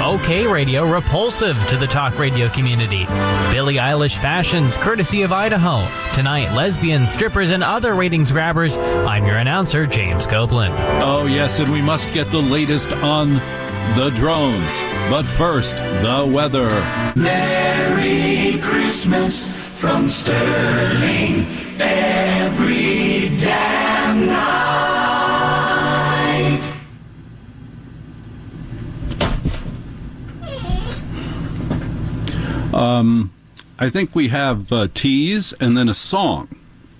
OK Radio repulsive to the talk radio community. Billie Eilish fashions courtesy of Idaho. Tonight, lesbians, strippers, and other ratings grabbers. I'm your announcer, James Copeland. Oh, yes, and we must get the latest on the drones. But first, the weather. Merry Christmas from Sterling every damn night. I think we have tease and then a song.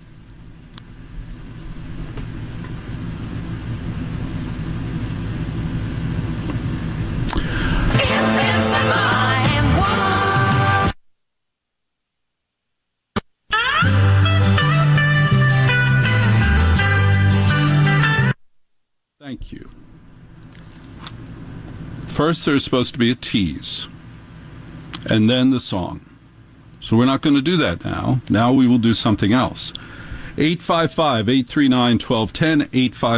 Thank you. First, there's supposed to be a tease, and then the song. So we're not going to do that now. Now we will do something else. 855-839-1210,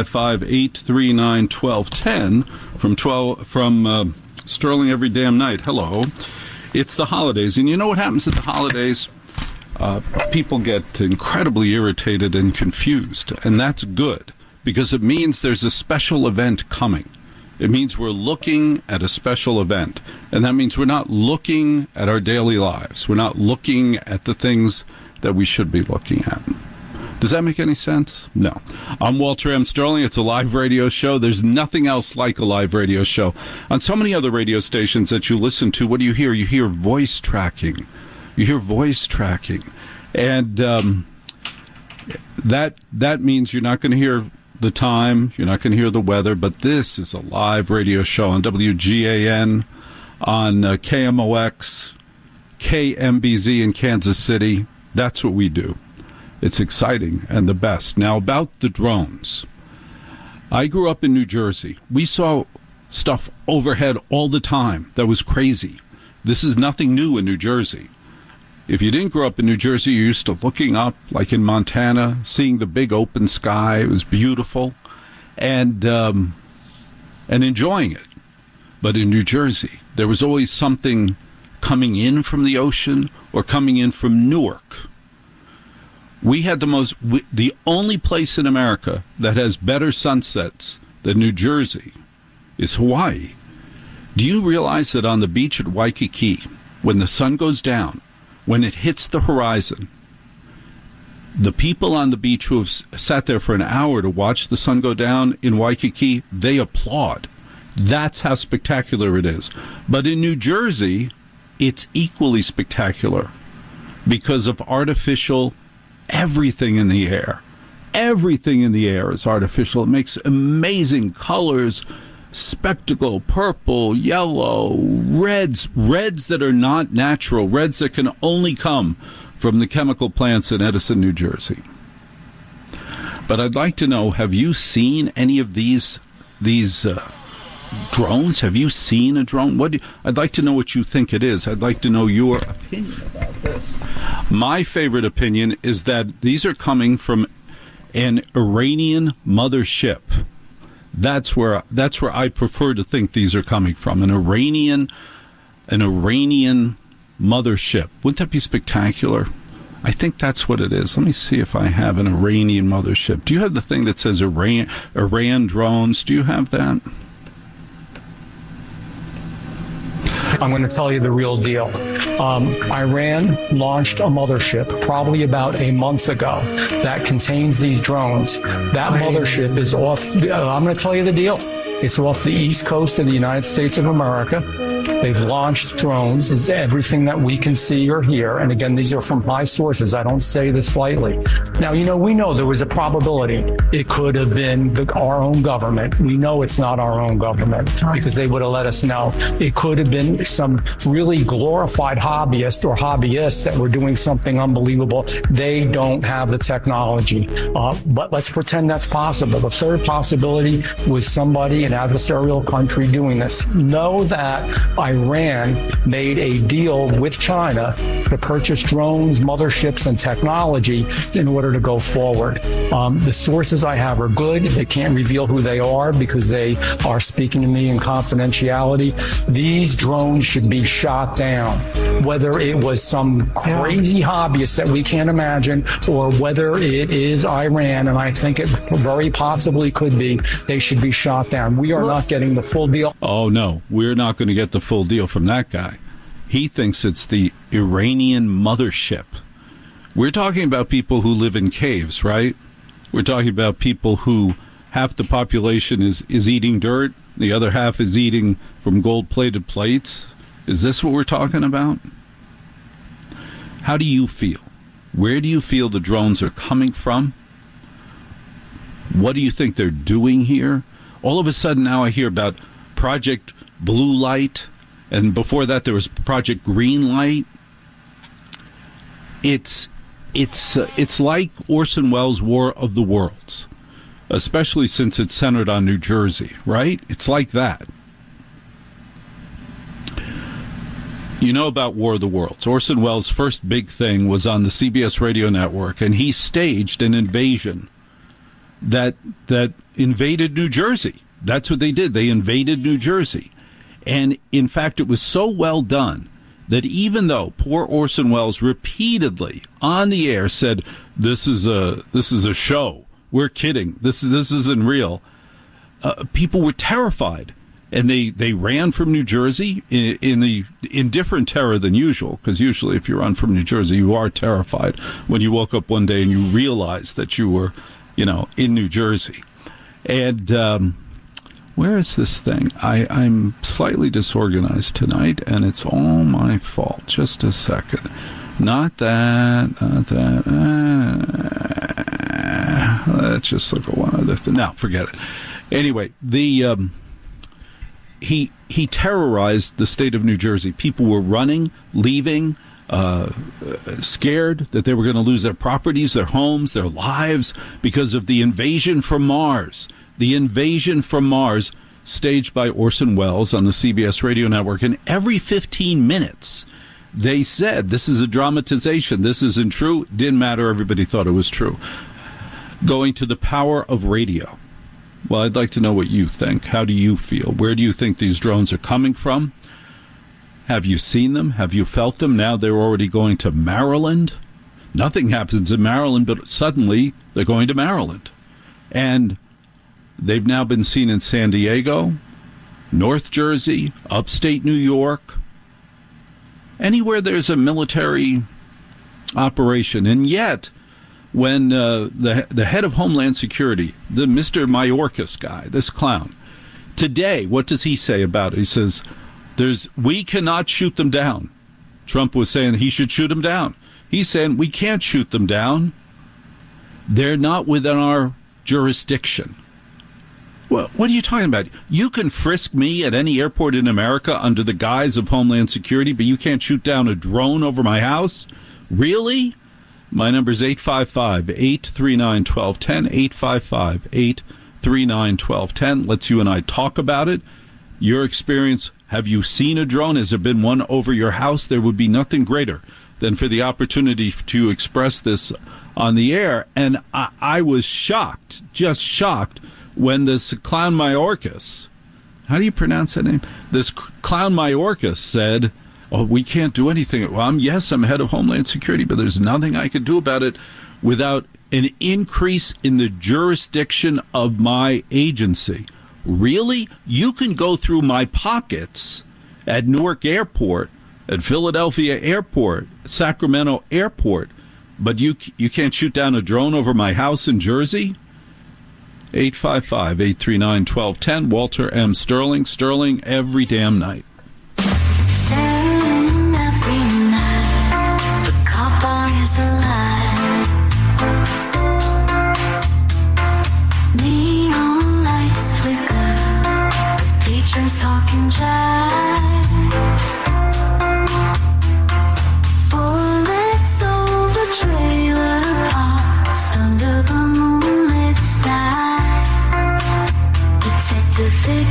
855-839-1210 from Sterling every damn night. Hello. It's the holidays, and you know what happens at the holidays? People get incredibly irritated and confused, and that's good, because it means there's a special event coming. It means we're looking at a special event, and that means we're not looking at our daily lives. We're not looking at the things that we should be looking at. Does that make any sense? No. I'm Walter M. Sterling. It's a live radio show. There's nothing else like a live radio show. On so many other radio stations that you listen to, what do you hear? You hear voice tracking. You hear voice tracking. And that means you're not going to hear the time, you're not going to hear the weather, but this is a live radio show on WGAN, on KMOX, KMBZ in Kansas City. That's what we do. It's exciting and the best. Now, about the drones. I grew up in New Jersey. We saw stuff overhead all the time that was crazy. This is nothing new in New Jersey. If you didn't grow up in New Jersey, you're used to looking up, like in Montana, seeing the big open sky. It was beautiful, and enjoying it. But in New Jersey, there was always something coming in from the ocean or coming in from Newark. We had the only place in America that has better sunsets than New Jersey is Hawaii. Do you realize that on the beach at Waikiki, when the sun goes down, when it hits the horizon, the people on the beach who have sat there for an hour to watch the sun go down in Waikiki, they applaud. That's how spectacular it is. But in New Jersey, it's equally spectacular because of artificial everything in the air. Everything in the air is artificial. It makes amazing colors, spectacle, purple, yellow, reds that are not natural, reds that can only come from the chemical plants in Edison, New Jersey. But I'd like to know, have you seen any of these drones? Have you seen a drone? I'd like to know what you think it is. I'd like to know your opinion about this. My favorite opinion is that these are coming from an Iranian mothership. That's where I prefer to think these are coming from. An Iranian mothership. Wouldn't that be spectacular? I think that's what it is. Let me see if I have an Iranian mothership. Do you have the thing that says Iran drones? Do you have that? I'm going to tell you the real deal. Iran launched a mothership probably about a month ago that contains these drones. That mothership is off. I'm going to tell you the deal. It's off the east coast of the United States of America. They've launched drones. It's everything that we can see or hear. And again, these are from high sources. I don't say this lightly. Now, we know there was a probability it could have been our own government. We know it's not our own government because they would have let us know. It could have been some really glorified hobbyists that were doing something unbelievable. They don't have the technology. But let's pretend that's possible. The third possibility was somebody an adversarial country doing this. Know that Iran made a deal with China to purchase drones, motherships, and technology in order to go forward. The sources I have are good. They can't reveal who they are because they are speaking to me in confidentiality. These drones should be shot down, whether it was some crazy hobbyist that we can't imagine or whether it is Iran, and I think it very possibly could be. They should be shot down. We are not getting the full deal. Oh, no, we're not going to get the full deal from that guy. He thinks it's the Iranian mothership. We're talking about people who live in caves, right? We're talking about people who half the population is eating dirt, the other half is eating from gold-plated plates. Is this what we're talking about? How do you feel? Where do you feel the drones are coming from? What do you think they're doing here? All of a sudden now I hear about Project Blue Light, and before that there was Project Green Light. It's like Orson Welles' War of the Worlds, especially since it's centered on New Jersey, right? It's like that. You know about War of the Worlds. Orson Welles' first big thing was on the CBS radio network, and he staged an invasion that invaded New Jersey. That's what they did. They invaded New Jersey. And, in fact, it was so well done that even though poor Orson Welles repeatedly on the air said, this is a show, we're kidding, this isn't real, people were terrified. And they ran from New Jersey in different terror than usual, because usually if you run from New Jersey, you are terrified when you woke up one day and you realize that you were, in New Jersey. And where is this thing? I'm slightly disorganized tonight, and it's all my fault. Just a second. Not that. Let's just look at one other thing. No, forget it. Anyway, He terrorized the state of New Jersey. People were running, leaving, scared that they were going to lose their properties, their homes, their lives because of the invasion from Mars. The invasion from Mars, staged by Orson Welles on the CBS radio network. And every 15 minutes, they said, this is a dramatization. This isn't true. Didn't matter. Everybody thought it was true. Going to the power of radio. Well, I'd like to know what you think. How do you feel? Where do you think these drones are coming from? Have you seen them? Have you felt them? Now they're already going to Maryland. Nothing happens in Maryland, but suddenly they're going to Maryland. And they've now been seen in San Diego, North Jersey, upstate New York, anywhere there's a military operation. And yet, when the head of Homeland Security, the Mr. Mayorkas guy, this clown, today, what does he say about it? He says, we cannot shoot them down. Trump was saying he should shoot them down. He's saying we can't shoot them down. They're not within our jurisdiction. Well, what are you talking about? You can frisk me at any airport in America under the guise of Homeland Security, but you can't shoot down a drone over my house? Really? My number is 855-839-1210, 855-839-1210. Lets you and I talk about it. Your experience, have you seen a drone? Has there been one over your house? There would be nothing greater than for the opportunity to express this on the air. And I was shocked, just shocked, when this clown Mayorkas, how do you pronounce that name? This clown Mayorkas said, oh, we can't do anything. Well, yes, I'm head of Homeland Security, but there's nothing I can do about it without an increase in the jurisdiction of my agency. Really? You can go through my pockets at Newark Airport, at Philadelphia Airport, Sacramento Airport, but you can't shoot down a drone over my house in Jersey? 855-839-1210. Walter M. Sterling. Sterling every damn night. Talking jive, bullets over trailer parks under the moonlit sky. Detective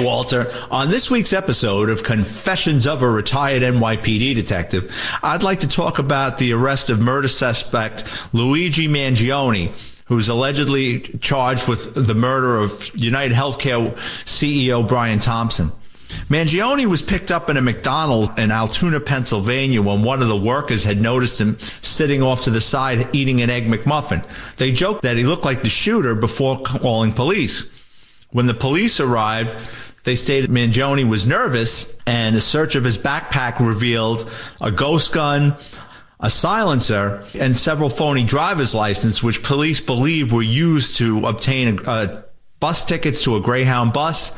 Walter. On this week's episode of Confessions of a Retired NYPD Detective, I'd like to talk about the arrest of murder suspect Luigi Mangione, who's allegedly charged with the murder of United Healthcare CEO Brian Thompson. Mangione was picked up in a McDonald's in Altoona, Pennsylvania, when one of the workers had noticed him sitting off to the side eating an Egg McMuffin. They joked that he looked like the shooter before calling police. When the police arrived, they stated Mangione was nervous, and a search of his backpack revealed a ghost gun, a silencer, and several phony driver's licenses, which police believe were used to obtain bus tickets to a Greyhound bus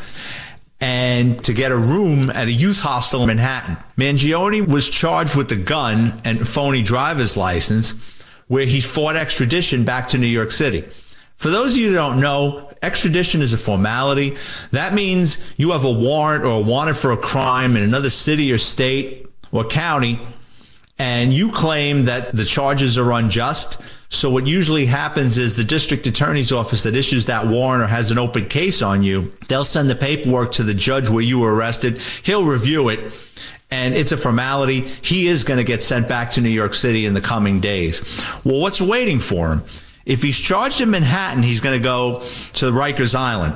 and to get a room at a youth hostel in Manhattan. Mangione was charged with the gun and phony driver's license, where he fought extradition back to New York City. For those of you who don't know, extradition is a formality. That means you have a warrant or a wanted for a crime in another city or state or county, and you claim that the charges are unjust. So what usually happens is the district attorney's office that issues that warrant or has an open case on you, they'll send the paperwork to the judge where you were arrested. He'll review it, and it's a formality. He is going to get sent back to New York City in the coming days. Well, what's waiting for him? If he's charged in Manhattan, he's going to go to Rikers Island.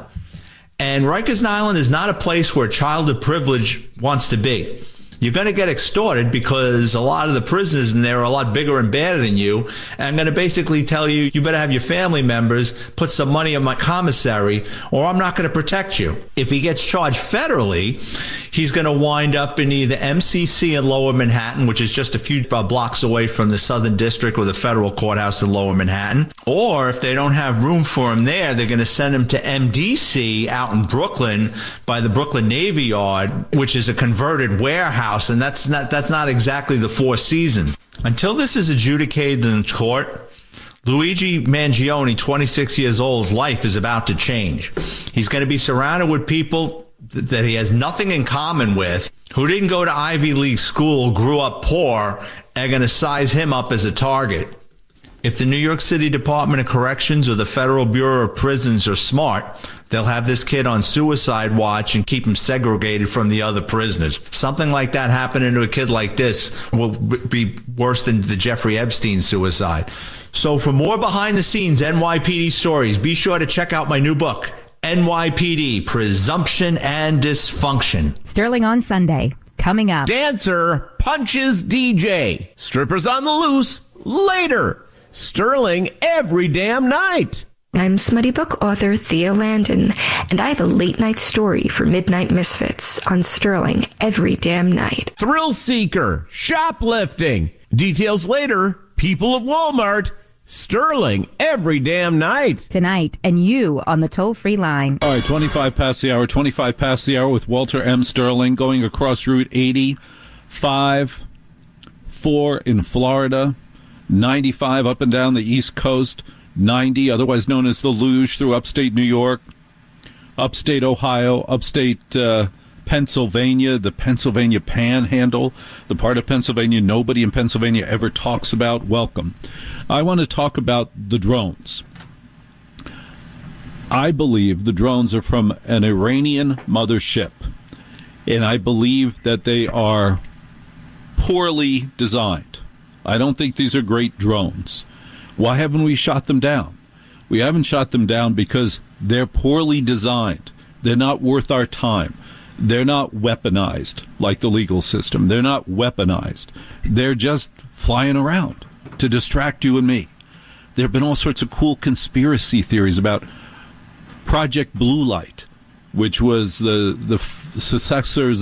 And Rikers Island is not a place where a child of privilege wants to be. You're going to get extorted because a lot of the prisoners in there are a lot bigger and badder than you. And I'm going to basically tell you, you better have your family members put some money in my commissary, or I'm not going to protect you. If he gets charged federally, he's going to wind up in either MCC in Lower Manhattan, which is just a few blocks away from the Southern District or the federal courthouse in Lower Manhattan. Or if they don't have room for him there, they're going to send him to MDC out in Brooklyn by the Brooklyn Navy Yard, which is a converted warehouse. And that's not exactly the Four Seasons. Until this is adjudicated in court, Luigi Mangione, 26 years old's life is about to change. He's going to be surrounded with people that he has nothing in common with, who didn't go to Ivy League school, grew up poor, and are going to size him up as a target. If the New York City Department of Corrections or the Federal Bureau of Prisons are smart, they'll have this kid on suicide watch and keep him segregated from the other prisoners. Something like that happening to a kid like this will be worse than the Jeffrey Epstein suicide. So for more behind-the-scenes NYPD stories, be sure to check out my new book, NYPD, Presumption and Dysfunction. Sterling on Sunday. Coming up. Dancer punches DJ. Strippers on the loose later. Sterling every damn night. I'm smutty book author Thea Landon, and I have a late night story for Midnight Misfits on Sterling every damn night. Thrill seeker, shoplifting. Details later. People of Walmart. Sterling every damn night. Tonight, and you on the toll-free line. All right, 25 past the hour with Walter M. Sterling, going across Route 85, 4 in Florida, 95 up and down the East Coast, 90, otherwise known as the Luge, through upstate New York, upstate Ohio, upstate Pennsylvania, the Pennsylvania Panhandle, the part of Pennsylvania nobody in Pennsylvania ever talks about. Welcome. I want to talk about the drones. I believe the drones are from an Iranian mothership, and I believe that they are poorly designed. I don't think these are great drones. Why haven't we shot them down? We haven't shot them down because they're poorly designed. They're not worth our time. They're not weaponized like the legal system. They're not weaponized. They're just flying around to distract you and me. There have been all sorts of cool conspiracy theories about Project Blue Light, which was the successors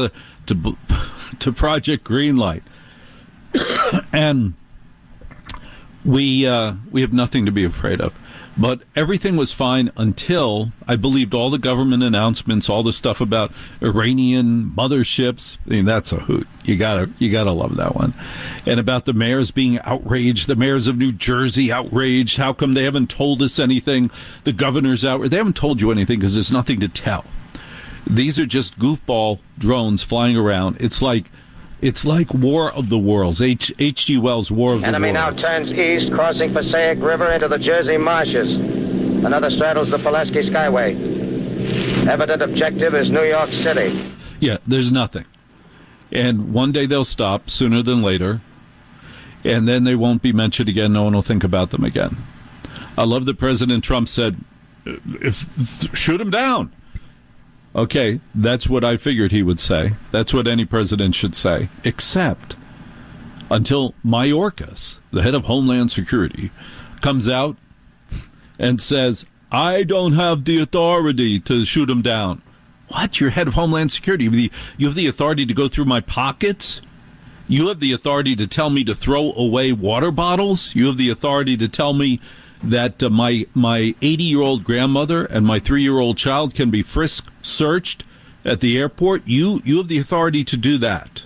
to Project Green Light. And we have nothing to be afraid of. But everything was fine until I believed all the government announcements, all the stuff about Iranian motherships. I mean, that's a hoot. You gotta love that one. And about the mayors being outraged, the mayors of New Jersey outraged. How come they haven't told us anything? The governor's outraged. They haven't told you anything because there's nothing to tell. These are just goofball drones flying around. It's like War of the Worlds, H.G. Wells' War of the Worlds. Enemy now turns east, crossing Passaic River into the Jersey marshes. Another straddles the Pulaski Skyway. Evident objective is New York City. Yeah, there's nothing. And one day they'll stop, sooner than later, and then they won't be mentioned again. No one will think about them again. I love that President Trump said, shoot him down. Okay, that's what I figured he would say. That's what any president should say, except until Mayorkas, the head of Homeland Security, comes out and says, I don't have the authority to shoot him down. What? You're head of Homeland Security. You have the authority to go through my pockets? You have the authority to tell me to throw away water bottles? You have the authority to tell me that my 80-year-old grandmother and my 3-year-old child can be searched at the airport? You have the authority to do that.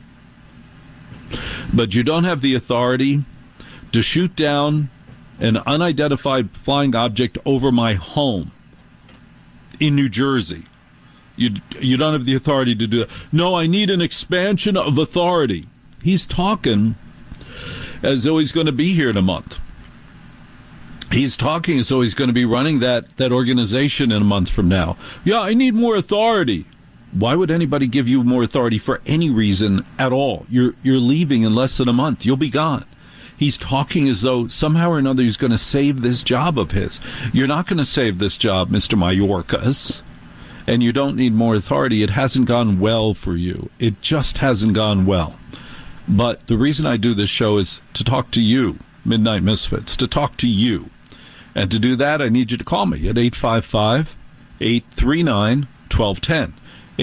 But you don't have the authority to shoot down an unidentified flying object over my home in New Jersey. You don't have the authority to do that. No, I need an expansion of authority. He's talking as though he's going to be here in a month. He's talking as though he's going to be running that organization in a month from now. Yeah, I need more authority. Why would anybody give you more authority for any reason at all? You're leaving in less than a month. You'll be gone. He's talking as though somehow or another he's going to save this job of his. You're not going to save this job, Mr. Mayorkas. And you don't need more authority. It hasn't gone well for you. It just hasn't gone well. But the reason I do this show is to talk to you, Midnight Misfits, to talk to you. And to do that, I need you to call me at 855-839-1210.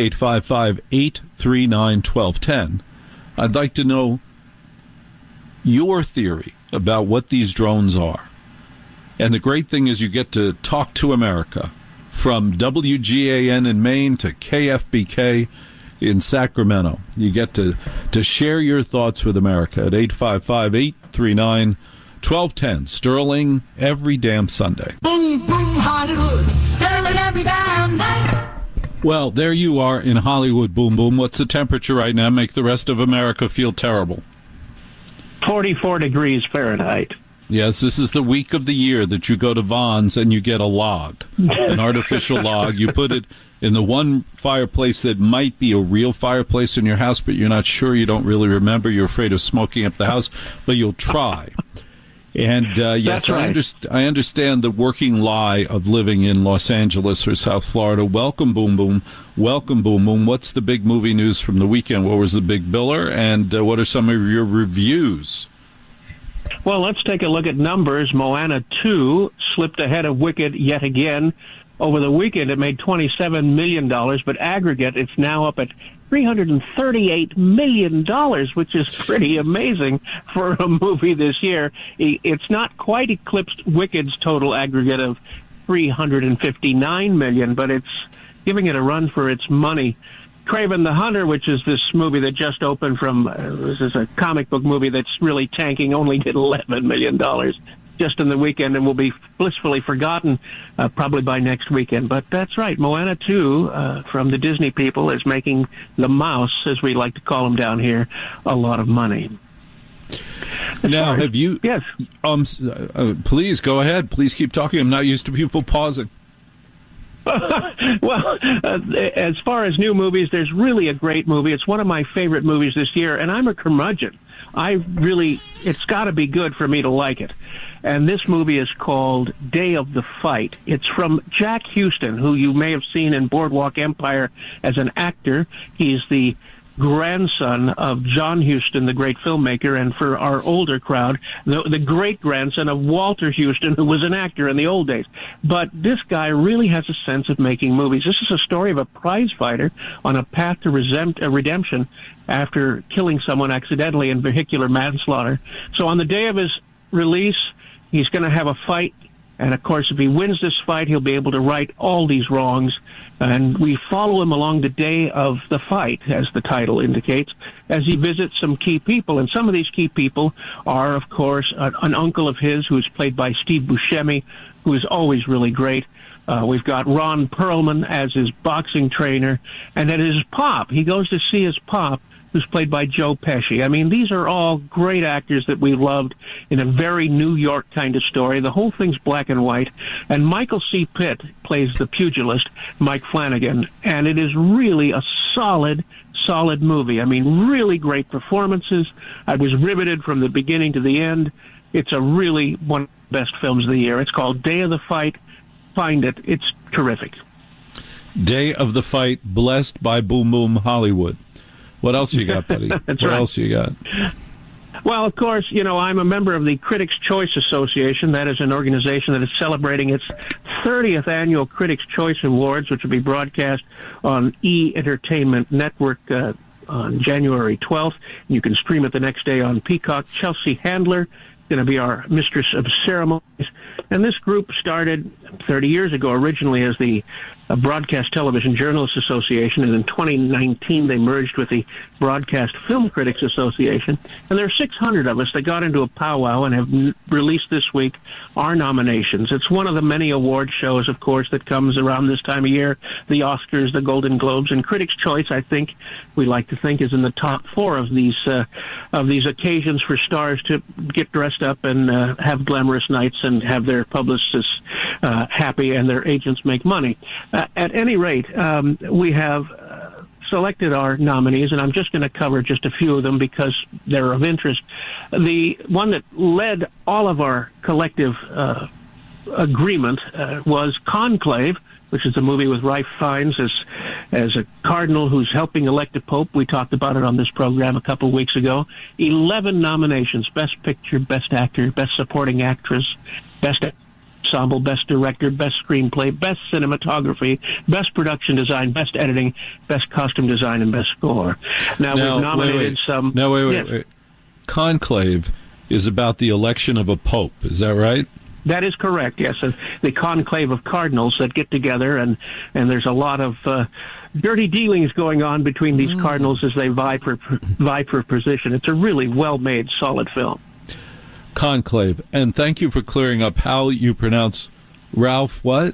855-839-1210. I'd like to know your theory about what these drones are. And the great thing is you get to talk to America, from WGAN in Maine to KFBK in Sacramento. You get to share your thoughts with America at 855-839-1210. Sterling every damn Sunday. Boom, boom, Hollywood. Sterling every damn night. Well, there you are in Hollywood, boom, boom. What's the temperature right now? Make the rest of America feel terrible. 44 degrees Fahrenheit. Yes, this is the week of the year that you go to Vons and you get a log, an artificial log. You put it in the one fireplace that might be a real fireplace in your house, but you're not sure. You don't really remember. You're afraid of smoking up the house, but you'll try. And yes, right. I understand the working lie of living in Los Angeles or South Florida. Welcome, Boom Boom. Welcome, Boom Boom. What's the big movie news from the weekend? What was the big biller? And what are some of your reviews? Well, let's take a look at numbers. Moana 2 slipped ahead of Wicked yet again. Over the weekend, it made $27 million, but aggregate, it's now up at $338 million, which is pretty amazing for a movie this year. It's not quite eclipsed Wicked's total aggregate of $359 million, but it's giving it a run for its money. Kraven the Hunter, which is this movie that just opened from, this is a comic book movie that's really tanking, only did $11 million just in the weekend and will be blissfully forgotten probably by next weekend. But that's right, Moana 2 from the Disney people is making the mouse, as we like to call him down here, a lot of money. Now, have you... Yes. Please, go ahead. Please keep talking. I'm not used to people pausing. Well, as far as new movies, there's really a great movie. It's one of my favorite movies this year, and I'm a curmudgeon. It's got to be good for me to like it. And this movie is called Day of the Fight. It's from Jack Huston, who you may have seen in Boardwalk Empire as an actor. He's the grandson of John Huston, the great filmmaker, and for our older crowd, the great-grandson of Walter Huston, who was an actor in the old days. But this guy really has a sense of making movies. This is a story of a prize fighter on a path to redemption after killing someone accidentally in vehicular manslaughter. So on the day of his release, he's going to have a fight. And, of course, if he wins this fight, he'll be able to right all these wrongs. And we follow him along the day of the fight, as the title indicates, as he visits some key people. And some of these key people are, of course, an uncle of his who is played by Steve Buscemi, who is always really great. We've got Ron Perlman as his boxing trainer. And then his pop. He goes to see his pop, who's played by Joe Pesci. I mean, these are all great actors that we loved in a very New York kind of story. The whole thing's black and white. And Michael C. Pitt plays the pugilist, Mike Flanagan. And it is really a solid movie. I mean, really great performances. I was riveted from the beginning to the end. It's a really one of the best films of the year. It's called Day of the Fight. Find it. It's terrific. Day of the Fight, blessed by Boom Boom Hollywood. What else you got, buddy? That's what right. else you got? Well, of course, you know, I'm a member of the Critics' Choice Association. That is an organization that is celebrating its 30th annual Critics' Choice Awards, which will be broadcast on E! Entertainment Network on January 12th. You can stream it the next day on Peacock. Chelsea Handler is going to be our mistress of ceremonies. And this group started 30 years ago, originally as the Broadcast Television Journalists Association, and in 2019 they merged with the Broadcast Film Critics Association. And there are 600 of us that got into a powwow and have released this week our nominations. It's one of the many award shows, of course, that comes around this time of year, the Oscars, the Golden Globes, and Critics' Choice, I think, we like to think, is in the top 4 of these occasions for stars to get dressed up and have glamorous nights and have their publicists happy and their agents make money. At any rate, we have selected our nominees, and I'm just going to cover just a few of them because they're of interest. The one that led all of our collective agreement was Conclave, which is a movie with Ralph Fiennes as a cardinal who's helping elect a pope. We talked about it on this program a couple of weeks ago. 11 nominations: Best Picture, Best Actor, Best Supporting Actress, Best Ensemble, Best Director, Best Screenplay, Best Cinematography, Best Production Design, Best Editing, Best Costume Design, and Best Score. Now we've nominated some... Now, wait. Conclave is about the election of a pope. Is that right? That is correct, yes. The conclave of cardinals that get together, and there's a lot of dirty dealings going on between these cardinals as they vie for position. It's a really well-made, solid film. Conclave. And thank you for clearing up how you pronounce Ralph what?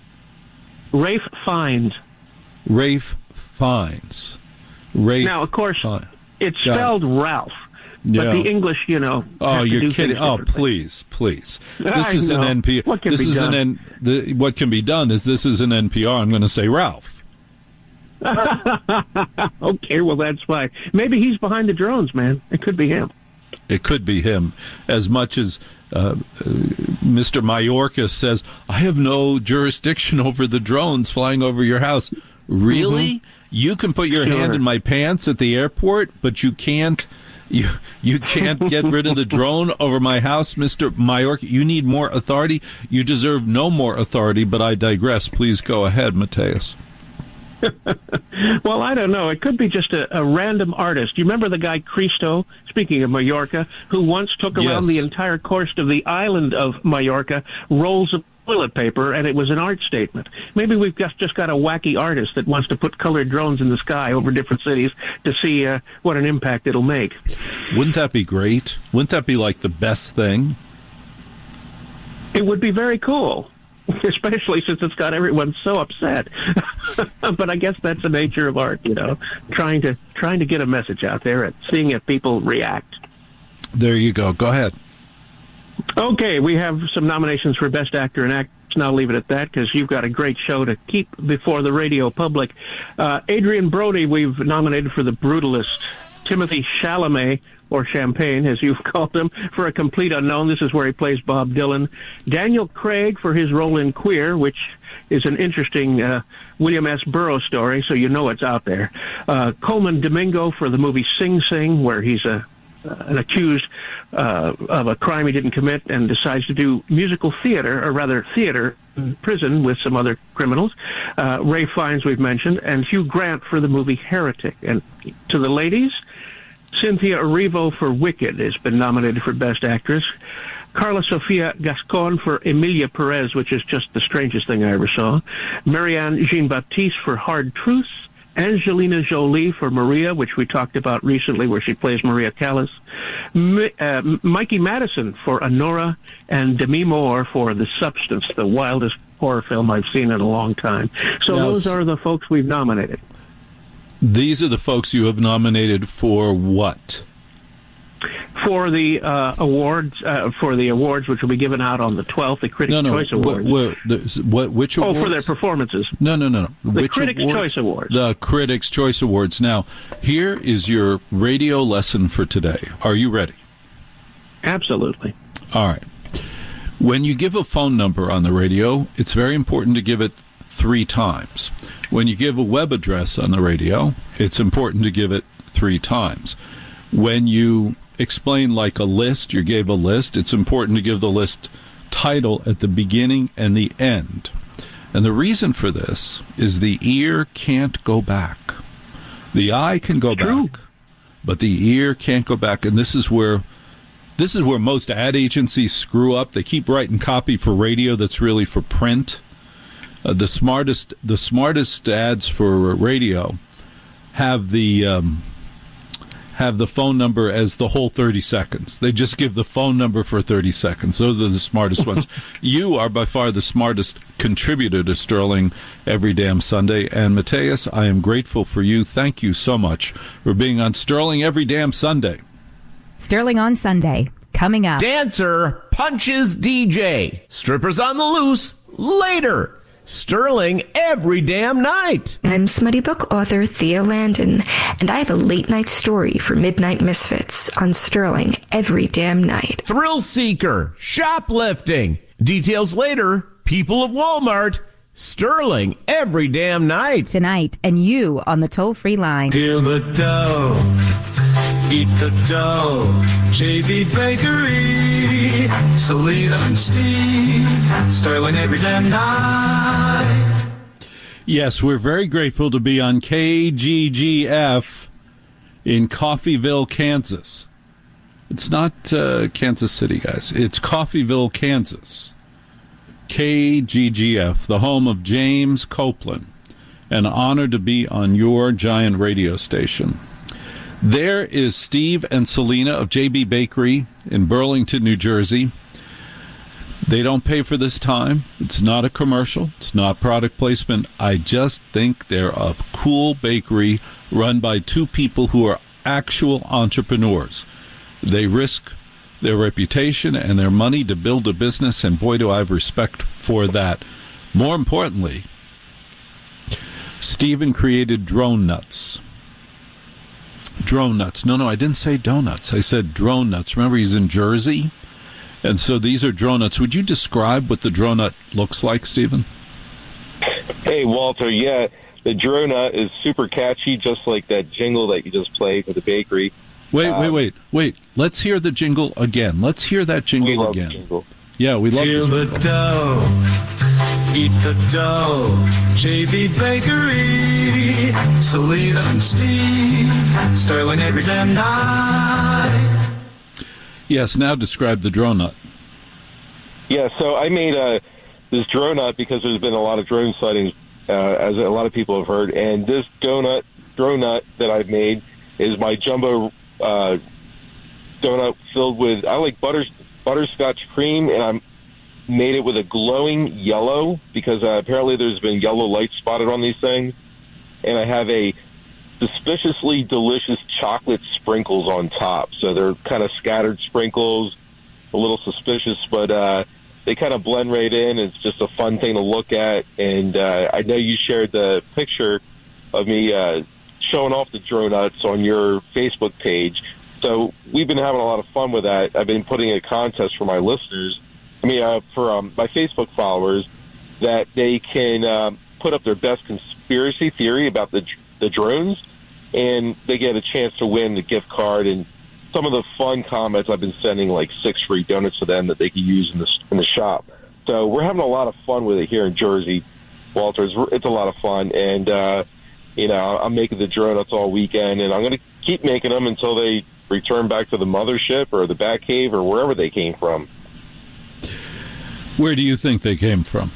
Ralph Fiennes. Ralph Fiennes. Now, of course, it's spelled Ralph. Yeah. But the English, you know. Oh, you're kidding! Oh, please. This is an NPR. What can be done? What can be done is this is an NPR. I'm going to say Ralph. Okay, well that's fine. Maybe he's behind the drones, man. It could be him. It could be him. As much as Mr. Mayorkas says, I have no jurisdiction over the drones flying over your house. Really? Mm-hmm. You can put your hand in my pants at the airport, but you can't. You can't get rid of the drone over my house, Mr. Mayorkas. You need more authority. You deserve no more authority, but I digress. Please go ahead, Mateus. Well, I don't know. It could be just a random artist. You remember the guy Cristo, speaking of Mallorca, who once took around the entire coast of the island of Mallorca, rolls of toilet paper, and it was an art statement. Maybe we've just got a wacky artist that wants to put colored drones in the sky over different cities to see what an impact it'll make. Wouldn't that be great? Wouldn't that be like the best thing? It would be very cool, especially since it's got everyone so upset. But I guess that's the nature of art, you know, trying to get a message out there and seeing if people react. There you go. Go ahead. Okay, we have some nominations for Best Actor and Actress, and I'll leave it at that because you've got a great show to keep before the radio public. Adrian Brody, we've nominated for The Brutalist. Timothy Chalamet, or Champagne, as you've called him, for A Complete Unknown. This is where he plays Bob Dylan. Daniel Craig for his role in Queer, which is an interesting William S. Burroughs story, so you know it's out there. Coleman Domingo for the movie Sing Sing, where he's an accused of a crime he didn't commit and decides to do musical theater, or rather theater in prison with some other criminals. Ray Fiennes, we've mentioned, and Hugh Grant for the movie Heretic. And to the ladies, Cynthia Erivo for Wicked has been nominated for Best Actress. Carla Sofia Gascon for Emilia Perez, which is just the strangest thing I ever saw. Marianne Jean-Baptiste for Hard Truths. Angelina Jolie for Maria, which we talked about recently, where she plays Maria Callas. Mikey Madison for Honora, and Demi Moore for The Substance, the wildest horror film I've seen in a long time. So those are the folks we've nominated. These are the folks you have nominated for what? For the awards, which will be given out on the 12th, the Critics' Choice Awards. Which awards? Oh, for their performances. No. The Critics' Choice Awards. The Critics' Choice Awards. Now, here is your radio lesson for today. Are you ready? Absolutely. All right. When you give a phone number on the radio, it's very important to give it 3 times. When you give a web address on the radio, it's important to give it 3 times. When you explain like a list, you gave a list, it's important to give the list title at the beginning and the end. And the reason for this is the ear can't go back. The eye can go back, but the ear can't go back. And this is where most ad agencies screw up. They keep writing copy for radio that's really for print. The smartest ads for radio have the phone number as the whole 30 seconds. They just give the phone number for 30 seconds. Those are the smartest ones. You are by far the smartest contributor to Sterling every damn Sunday. And Mateus, I am grateful for you. Thank you so much for being on Sterling every damn Sunday. Sterling on Sunday, coming up. Dancer punches DJ. Strippers on the loose later. Sterling every damn night. I'm smutty book author Thea Landon, and I have a late night story for Midnight Misfits on Sterling every damn night. Thrill seeker, shoplifting. Details later. People of Walmart. Sterling every damn night. Tonight, and you on the toll-free line. Feel the dough, eat the dough. JB Bakery, Selena and Steve, Sterling every damn night. Yes, we're very grateful to be on KGGF in Coffeyville, Kansas. It's not Kansas City, guys. It's Coffeyville, Kansas. KGGF, the home of James Copeland. An honor to be on your giant radio station. There is Steve and Selena of JB Bakery in Burlington, New Jersey. They don't pay for this time. It's not a commercial. It's not product placement. I just think they're a cool bakery run by 2 people who are actual entrepreneurs. They risk their reputation and their money to build a business, and boy, do I have respect for that. More importantly, Stephen created Drone Nuts. Drone Nuts. No, I didn't say donuts. I said Drone Nuts. Remember, he's in Jersey? And so these are Drone Nuts. Would you describe what the Drone Nut looks like, Stephen? Hey, Walter, yeah, the Drone Nut is super catchy, just like that jingle that you just played for the bakery. Wait. Let's hear the jingle again. Let's hear that jingle again. The jingle. Yeah, we love Feel the dough, eat the dough. JB Bakery, Selena and Steve, Sterling every damn night. Yes, now describe the Drone Nut. Yeah, so I made this Drone Nut because there's been a lot of drone sightings, as a lot of people have heard. And this Drone Nut that I've made is my jumbo donut filled with, I like butterscotch cream, and I made it with a glowing yellow because apparently there's been yellow light spotted on these things. And I have a suspiciously delicious chocolate sprinkles on top. So they're kind of scattered sprinkles, a little suspicious, but they kind of blend right in. It's just a fun thing to look at. And I know you shared the picture of me showing off the Drone Nuts on your Facebook page. So we've been having a lot of fun with that. I've been putting a contest for my listeners, for my Facebook followers, that they can put up their best conspiracy theory about the drones, and they get a chance to win the gift card. And some of the fun comments I've been sending, like 6 free donuts to them that they can use in the shop. So we're having a lot of fun with it here in Jersey, Walter. It's a lot of fun, and I'm making the Drone Nuts all weekend, and I'm going to keep making them until they return back to the mothership or the Batcave or wherever they came from. Where do you think they came from?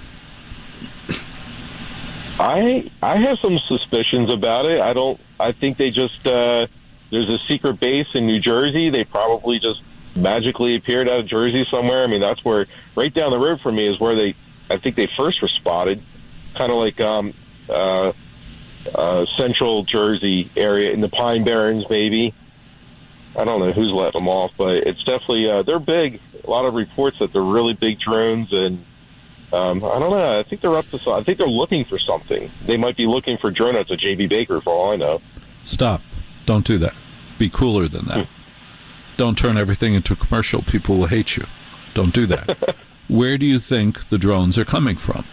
I have some suspicions about it. I think they just there's a secret base in New Jersey. They probably just magically appeared out of Jersey somewhere. I mean, that's where, right down the road from me is where I think they first were spotted. Kind of like central Jersey area, in the Pine Barrens, maybe. I don't know who's letting them off, but it's definitely, they're big. A lot of reports that they're really big drones, and I don't know. I think they're up to. I think they're looking for something. They might be looking for drone outs at J.B. Baker, for all I know. Stop. Don't do that. Be cooler than that. Don't turn everything into a commercial. People will hate you. Don't do that. Where do you think the drones are coming from?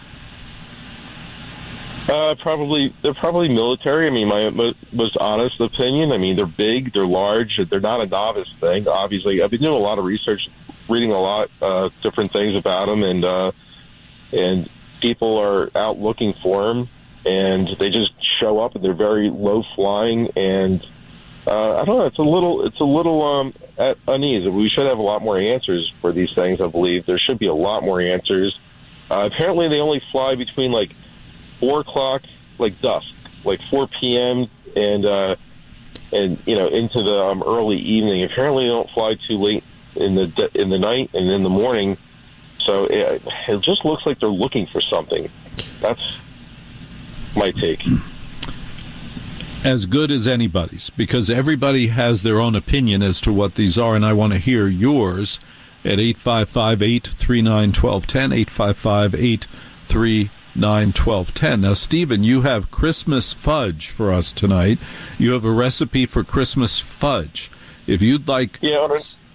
They're probably military. I mean, my most honest opinion. I mean, they're big, they're large, they're not a novice thing. Obviously, I've been doing a lot of research, reading a lot different things about them, and people are out looking for them, and they just show up, and they're very low flying, and I don't know. It's a little at unease. We should have a lot more answers for these things. I believe there should be a lot more answers. Apparently, they only fly between like 4 o'clock, like dusk, like 4 p.m. and you know, into the early evening. Apparently, they don't fly too late in the night and in the morning. So it just looks like they're looking for something. That's my take. As good as anybody's, because everybody has their own opinion as to what these are, and I want to hear yours at 855-839-1210, 855-839-1210. Now, Stephen, you have Christmas fudge for us tonight. You have a recipe for Christmas fudge. If you'd like... Yeah,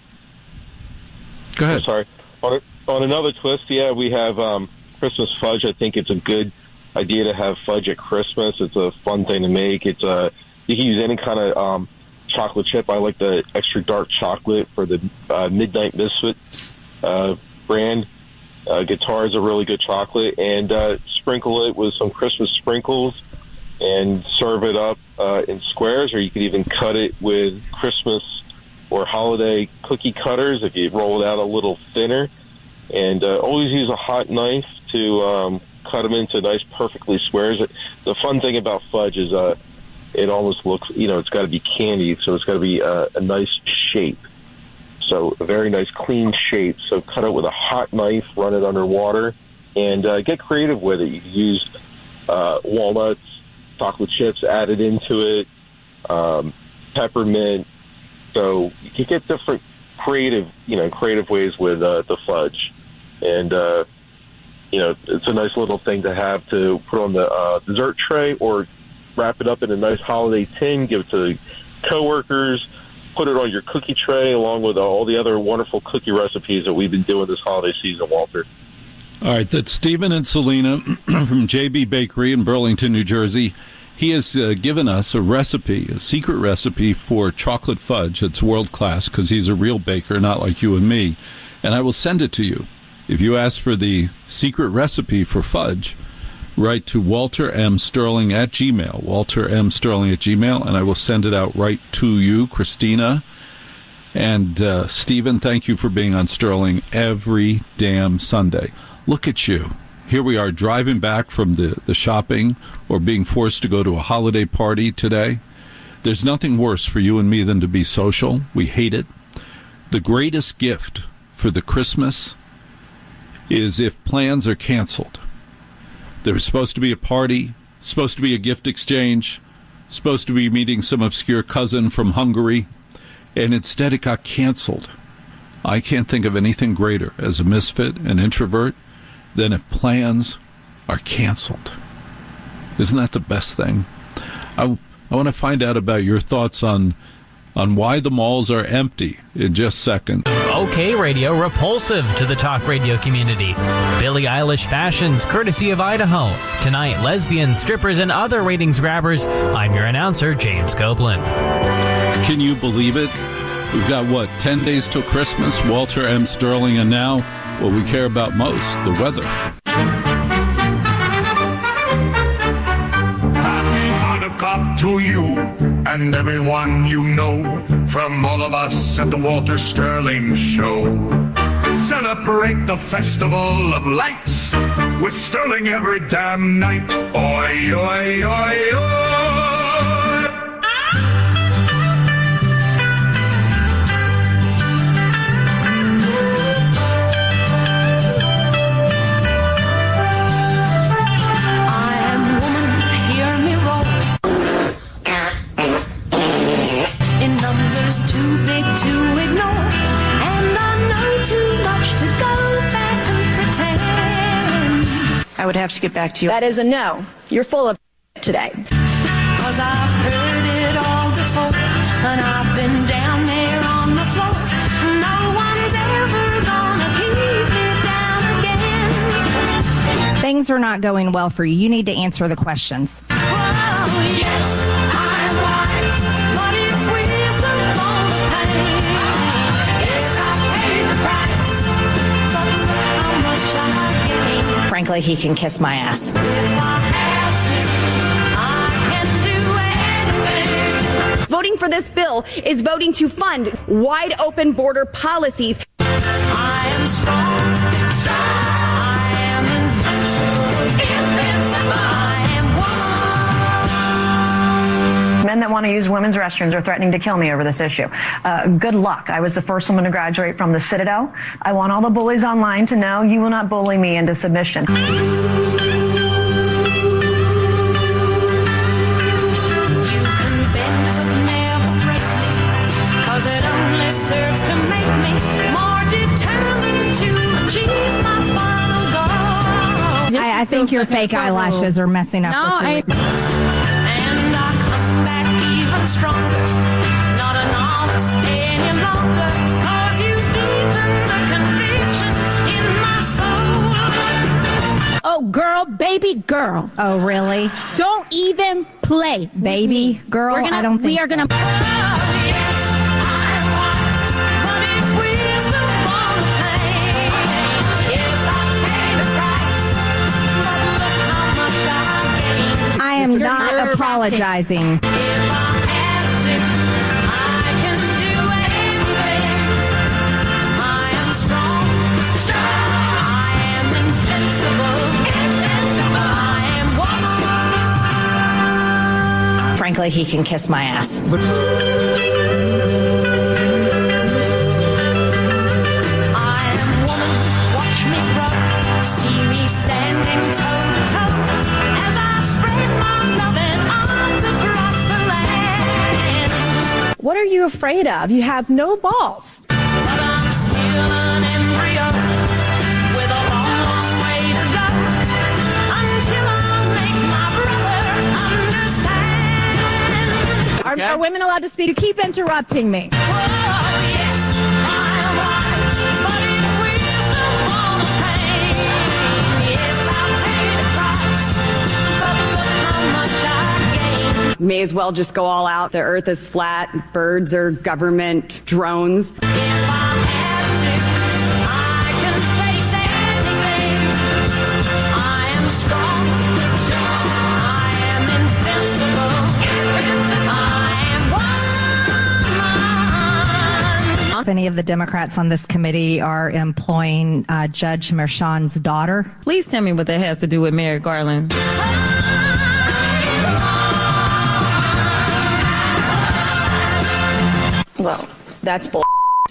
go ahead. I'm sorry. On another twist, yeah, we have Christmas fudge. I think it's a good idea to have fudge at Christmas. It's a fun thing to make. It's you can use any kind of chocolate chip. I like the extra dark chocolate for the Midnight Misfit brand. Guitar is a really good chocolate, and sprinkle it with some Christmas sprinkles and serve it up in squares, or you could even cut it with Christmas or holiday cookie cutters if you roll it out a little thinner. And always use a hot knife to cut them into nice, perfectly squares. The fun thing about fudge is it almost looks, you know, it's got to be candied, so it's got to be a nice shape. So a very nice, clean shape. So cut it with a hot knife, run it under water, and get creative with it. You can use walnuts, chocolate chips added into it, peppermint. So you can get different creative ways with the fudge. And, you know, it's a nice little thing to have to put on the dessert tray, or wrap it up in a nice holiday tin, give it to coworkers, put it on your cookie tray along with all the other wonderful cookie recipes that we've been doing this holiday season, Walter. All right, that's Stephen and Selena from J.B. Bakery in Burlington, New Jersey. He has given us a recipe, a secret recipe for chocolate fudge. It's world-class because he's a real baker, not like you and me. And I will send it to you. If you ask for the secret recipe for fudge, write to Walter M. Sterling at Gmail, Walter M. Sterling at Gmail, and I will send it out right to you, Christina. And Stephen, thank you for being on Sterling every damn Sunday. Look at you. Here we are driving back from the shopping or being forced to go to a holiday party today. There's nothing worse for you and me than to be social. We hate it. The greatest gift for the Christmas is if plans are canceled. There was supposed to be a party, supposed to be a gift exchange, supposed to be meeting some obscure cousin from Hungary, and instead it got canceled. I can't think of anything greater as a misfit, an introvert, than if plans are canceled. Isn't that the best thing? I want to find out about your thoughts on why the malls are empty in just seconds. OK Radio, repulsive to the talk radio community. Billie Eilish fashions, courtesy of Idaho. Tonight, lesbians, strippers, and other ratings grabbers. I'm your announcer, James Copeland. Can you believe it? We've got, 10 days till Christmas? Walter M. Sterling, and now what we care about most, the weather. Happy Hanukkah to you and everyone you know, from all of us at the Walter Sterling Show. Celebrate the festival of lights with Sterling every damn night. Oi, oi, oi, oi. have to get back to you. That is a no. You're full of today. 'Cause I've heard it all before, and I've been down there on the floor. No one's ever gonna keep me down again. Things are not going well for you. You need to answer the questions. Oh, yes, I'm wise, but it's wisdom on the pain. Yes, I paid the price, but look how much I gained. Frankly, he can kiss my ass. If I have to, I can do anything. Voting for this bill is voting to fund wide open border policies. I am strong, I am invincible, I am Men that want to use women's restrooms are threatening to kill me over this issue. Good luck. I was the first woman to graduate from the Citadel. I want all the bullies online to know you will not bully me into submission. Cause it only serves to make me more determined to achieve my final goal. I think your fake eyelashes are messing up with you. And I come back even stronger, not a novice any longer, cause you deepen the conviction in my soul. Oh, girl, baby girl. Oh, really? Don't even play. Baby girl? I don't think we are gonna. I am not apologizing. Frankly, he can kiss my ass. I am woman, watch me grow, see me standing toe to toe as I spread my loving arms across the land. What are you afraid of? You have no balls. But I'm still an embryo with a long, long way to go until I make my brother understand. Are women allowed to speak? You keep interrupting me. May as well just go all out. The earth is flat. Birds are government drones. If any of the Democrats on this committee are employing Judge Merchan's daughter. Please tell me what that has to do with Merrick Garland. Well, that's bull.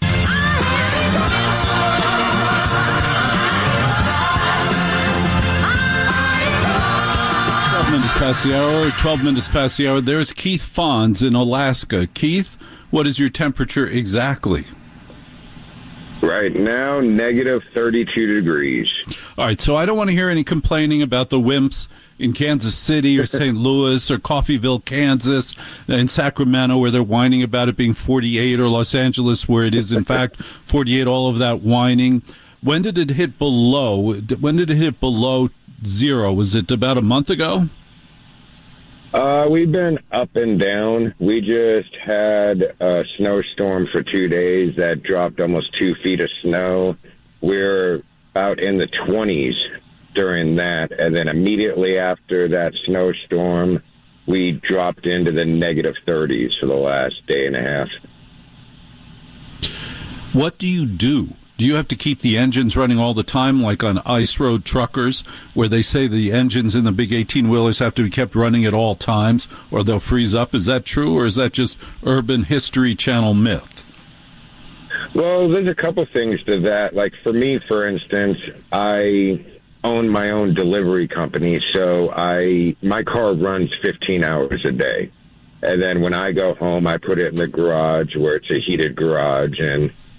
12 minutes past the hour. There's Keith Fonz in Alaska. Keith, what is your temperature exactly? Right now, negative 32 degrees. All right, so I don't want to hear any complaining about the wimps in Kansas City or St. Louis or Coffeyville, Kansas, in Sacramento, where they're whining about it being 48, or Los Angeles, where it is, in fact, 48, all of that whining. When did it hit below? When did it hit below zero? Was it about a month ago? We've been up and down. We just had a snowstorm for 2 days that dropped almost 2 feet of snow. We're out in the 20s during that, and then immediately after that snowstorm, we dropped into the negative 30s for the last day and a half. What do you do? Do you have to keep the engines running all the time, like on ice road truckers, where they say the engines in the big 18-wheelers have to be kept running at all times, or they'll freeze up? Is that true, or is that just Urban History Channel myth? Well, there's a couple things to that. Like for me, for instance, I own my own delivery company, so my car runs 15 hours a day. And then when I go home, I put it in the garage where it's a heated garage, and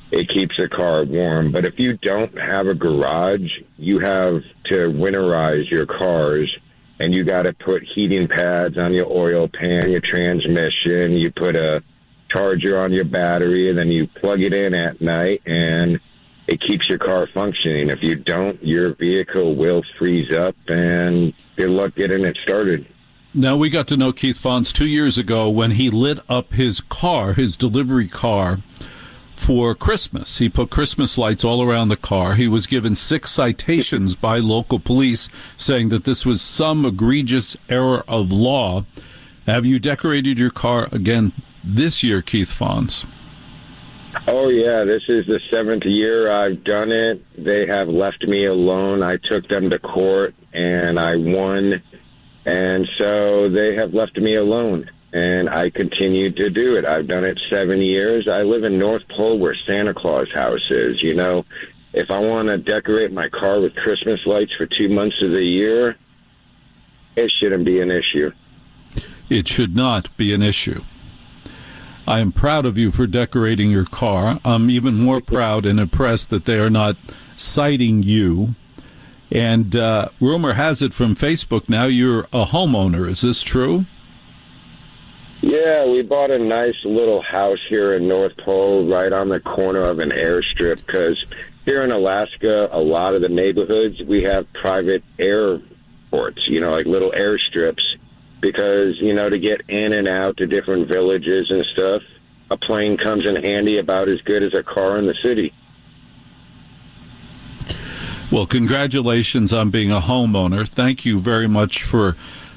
it keeps the car warm. But if you don't have a garage, you have to winterize your cars, and you got to put heating pads on your oil pan, your transmission. You put a charger on your battery, and then you plug it in at night, and it keeps your car functioning. If you don't, your vehicle will freeze up, and good luck getting it started. Now, we got to know Keith Fonz 2 years ago when he lit up his car, his delivery car, for Christmas. He put Christmas lights all around the car. He was given 6 citations by local police saying that this was some egregious error of law. Have you decorated your car again this year, Keith Fonz? Oh, yeah, this is the 7th year I've done it. They have left me alone. I took them to court, and I won. And so they have left me alone, and I continue to do it. I've done it 7 years. I live in North Pole where Santa Claus house is. You know, if I want to decorate my car with Christmas lights for 2 months of the year, it shouldn't be an issue. It should not be an issue. I am proud of you for decorating your car. I'm even more proud and impressed that they are not citing you. And rumor has it from Facebook now you're a homeowner. Is this true? Yeah, we bought a nice little house here in North Pole right on the corner of an airstrip because here in Alaska, a lot of the neighborhoods, we have private airports, you know, like little airstrips because, you know, to get in and out to different villages and stuff, a plane comes in handy about as good as a car in the city. Well, congratulations on being a homeowner. Thank you very much for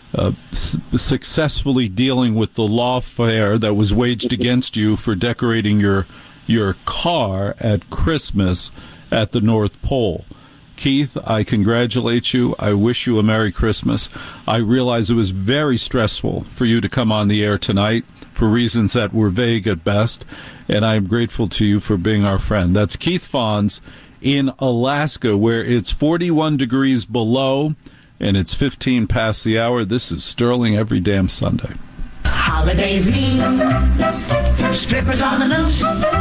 successfully dealing with the lawfare that was waged against you for decorating your car at Christmas at the North Pole. Keith, I congratulate you. I wish you a Merry Christmas. I realize it was very stressful for you to come on the air tonight for reasons that were vague at best, and I am grateful to you for being our friend. That's Keith Fonz in Alaska, where it's 41 degrees below and it's 15 past the hour. This is Sterling every damn Sunday. Holidays mean strippers on the loose.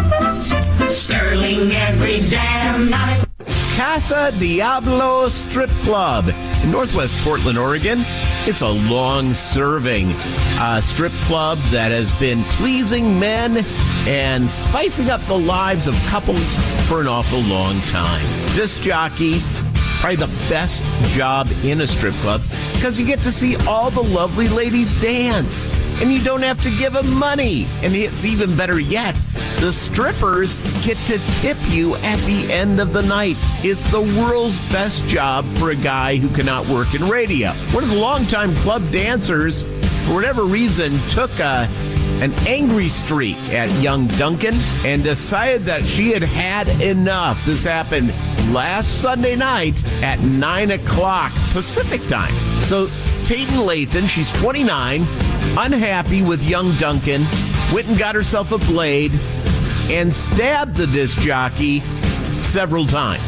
Sterling every damn night. Casa Diablo Strip Club in Northwest Portland, Oregon. It's a long-serving strip club that has been pleasing men and spicing up the lives of couples for an awful long time. Disc jockey, probably the best job in a strip club because you get to see all the lovely ladies dance and you don't have to give them money. And it's even better yet, the strippers get to tip you at the end of the night. It's the world's best job for a guy who cannot work in radio. One of the longtime club dancers, for whatever reason, took an angry streak at young Duncan and decided that she had had enough. This happened last Sunday night at 9 o'clock Pacific time. So Peyton Lathan, she's 29, unhappy with young Duncan, went and got herself a blade and stabbed the disc jockey several times.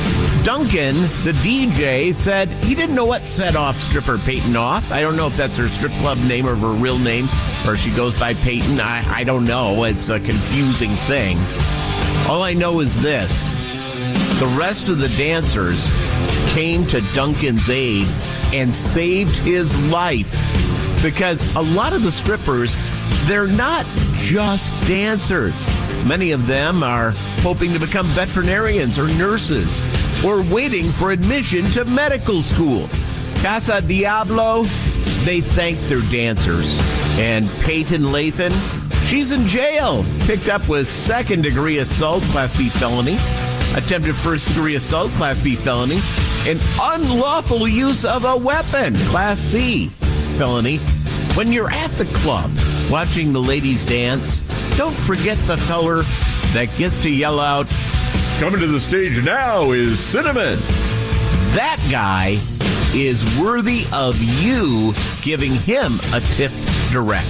Duncan, the DJ, said he didn't know what set off stripper Peyton off. I don't know if that's her strip club name or her real name, or she goes by Peyton. I don't know. It's a confusing thing. All I know is this. The rest of the dancers came to Duncan's aid and saved his life because a lot of the strippers, they're not just dancers. Many of them are hoping to become veterinarians or nurses or waiting for admission to medical school. Casa Diablo, they thank their dancers. And Peyton Lathan, she's in jail, picked up with second-degree assault, Class B felony, attempted first-degree assault, Class B felony, and unlawful use of a weapon, Class C felony. When you're at the club watching the ladies dance, don't forget the feller that gets to yell out, "Coming to the stage now is Cinnamon." That guy is worthy of you giving him a tip direct.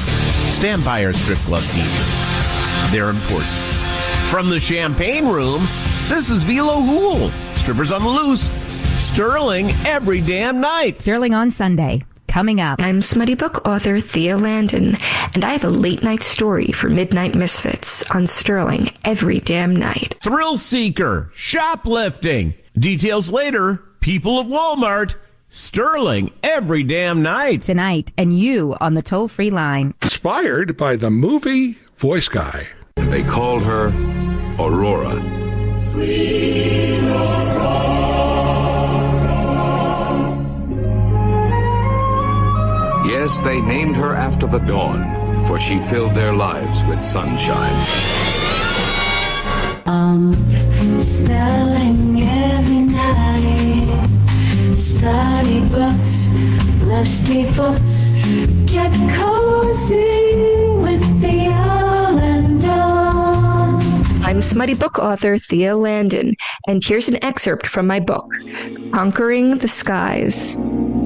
Stand by our strip club teachers. They're important. From the Champagne Room, this is Velo Hool. Strippers on the loose. Sterling every damn night. Sterling on Sunday. coming up. I'm smutty book author Thea Landon, and I have a late night story for Midnight Misfits on Sterling every damn night. Thrill seeker, shoplifting. Details later. People of Walmart. Sterling every damn night. Tonight, and you on the toll-free line. Inspired by the movie Voice Guy. They called her Aurora. Sweet Aurora. Yes, they named her after the dawn, for she filled their lives with sunshine. Sterling every night. Study books, lusty books. Get cozy with the owl and dawn. I'm smutty book author Thea Landon, and here's an excerpt from my book, Conquering the Skies.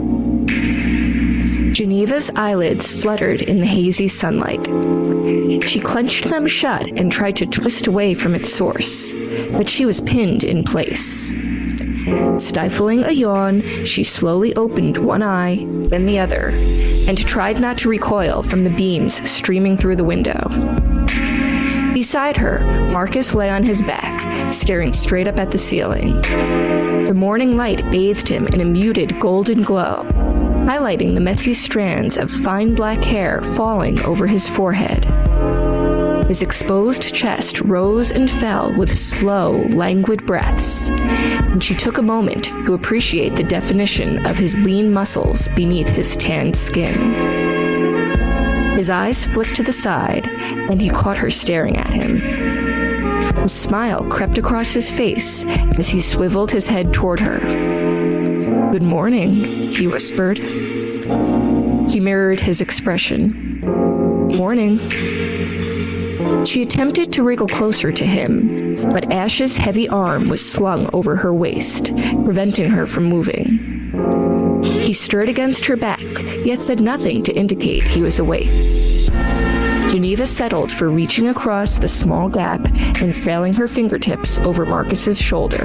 Geneva's eyelids fluttered in the hazy sunlight. She clenched them shut and tried to twist away from its source, but she was pinned in place. Stifling a yawn, she slowly opened one eye, then the other, and tried not to recoil from the beams streaming through the window. Beside her, Marcus lay on his back, staring straight up at the ceiling. The morning light bathed him in a muted golden glow, highlighting the messy strands of fine black hair falling over his forehead. His exposed chest rose and fell with slow, languid breaths, and she took a moment to appreciate the definition of his lean muscles beneath his tanned skin. His eyes flicked to the side, and he caught her staring at him. A smile crept across his face as he swiveled his head toward her. "Good morning," he whispered. He mirrored his expression. "Morning." She attempted to wriggle closer to him, but Ash's heavy arm was slung over her waist, preventing her from moving. He stirred against her back, yet said nothing to indicate he was awake. Geneva settled for reaching across the small gap and trailing her fingertips over Marcus's shoulder.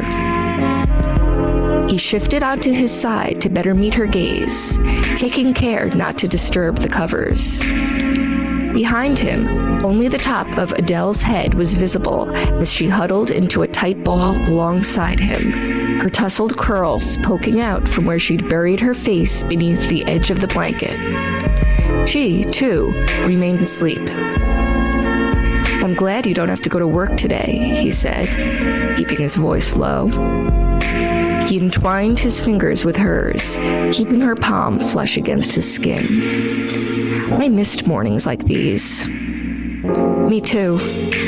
He shifted onto his side to better meet her gaze, taking care not to disturb the covers. Behind him, only the top of Adele's head was visible as she huddled into a tight ball alongside him, her tousled curls poking out from where she'd buried her face beneath the edge of the blanket. She, too, remained asleep. "I'm glad you don't have to go to work today," he said, keeping his voice low. He entwined his fingers with hers, keeping her palm flush against his skin. "I missed mornings like these." "Me too."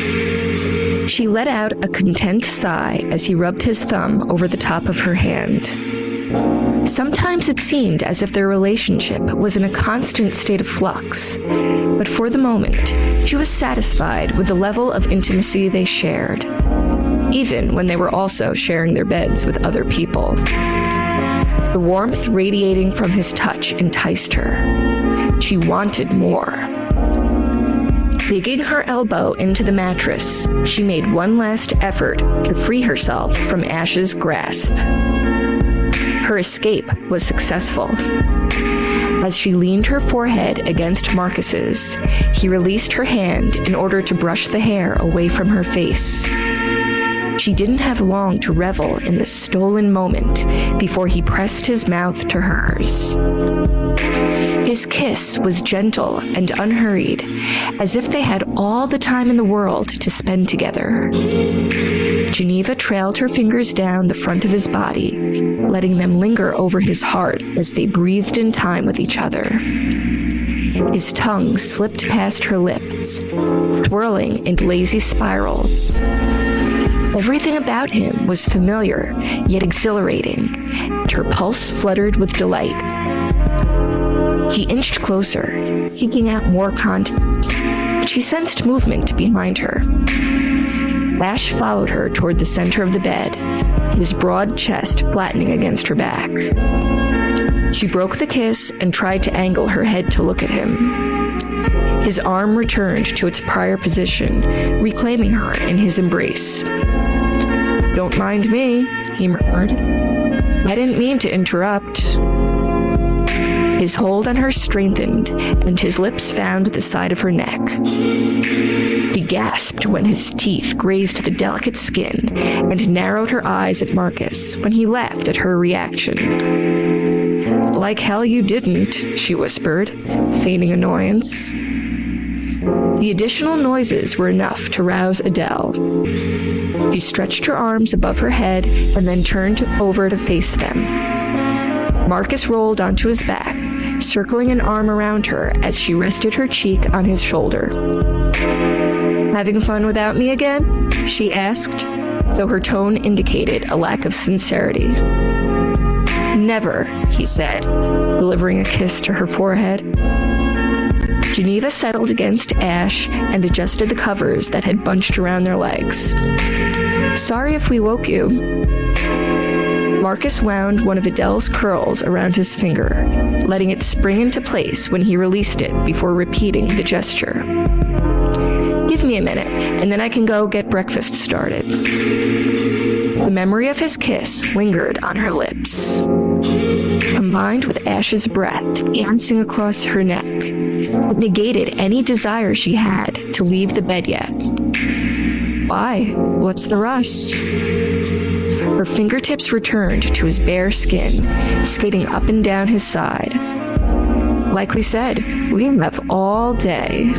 She let out a content sigh as he rubbed his thumb over the top of her hand. Sometimes it seemed as if their relationship was in a constant state of flux, but for the moment, she was satisfied with the level of intimacy they shared, even when they were also sharing their beds with other people. The warmth radiating from his touch enticed her. She wanted more. Digging her elbow into the mattress, she made one last effort to free herself from Ash's grasp. Her escape was successful. As she leaned her forehead against Marcus's, he released her hand in order to brush the hair away from her face. She didn't have long to revel in the stolen moment before he pressed his mouth to hers. His kiss was gentle and unhurried, as if they had all the time in the world to spend together. Geneva trailed her fingers down the front of his body, letting them linger over his heart as they breathed in time with each other. His tongue slipped past her lips, twirling in lazy spirals. Everything about him was familiar, yet exhilarating, and her pulse fluttered with delight. He inched closer, seeking out more contact, but she sensed movement behind her. Ash followed her toward the center of the bed, his broad chest flattening against her back. She broke the kiss and tried to angle her head to look at him. His arm returned to its prior position, reclaiming her in his embrace. "Don't mind me," he murmured. "I didn't mean to interrupt." His hold on her strengthened, and his lips found the side of her neck. He gasped when his teeth grazed the delicate skin, and narrowed her eyes at Marcus when he laughed at her reaction. "Like hell you didn't," she whispered, feigning annoyance. The additional noises were enough to rouse Adele. She stretched her arms above her head and then turned over to face them. Marcus rolled onto his back, circling an arm around her as she rested her cheek on his shoulder. "Having fun without me again?" she asked, though her tone indicated a lack of sincerity. "Never," he said, delivering a kiss to her forehead. Geneva settled against Ash and adjusted the covers that had bunched around their legs. "Sorry if we woke you." Marcus wound one of Adele's curls around his finger, letting it spring into place when he released it before repeating the gesture. "Give me a minute, and then I can go get breakfast started." The memory of his kiss lingered on her lips. Combined with Ash's breath dancing across her neck, it negated any desire she had to leave the bed yet. "Why? What's the rush?" Her fingertips returned to his bare skin, skating up and down his side. "Like we said, we have all day."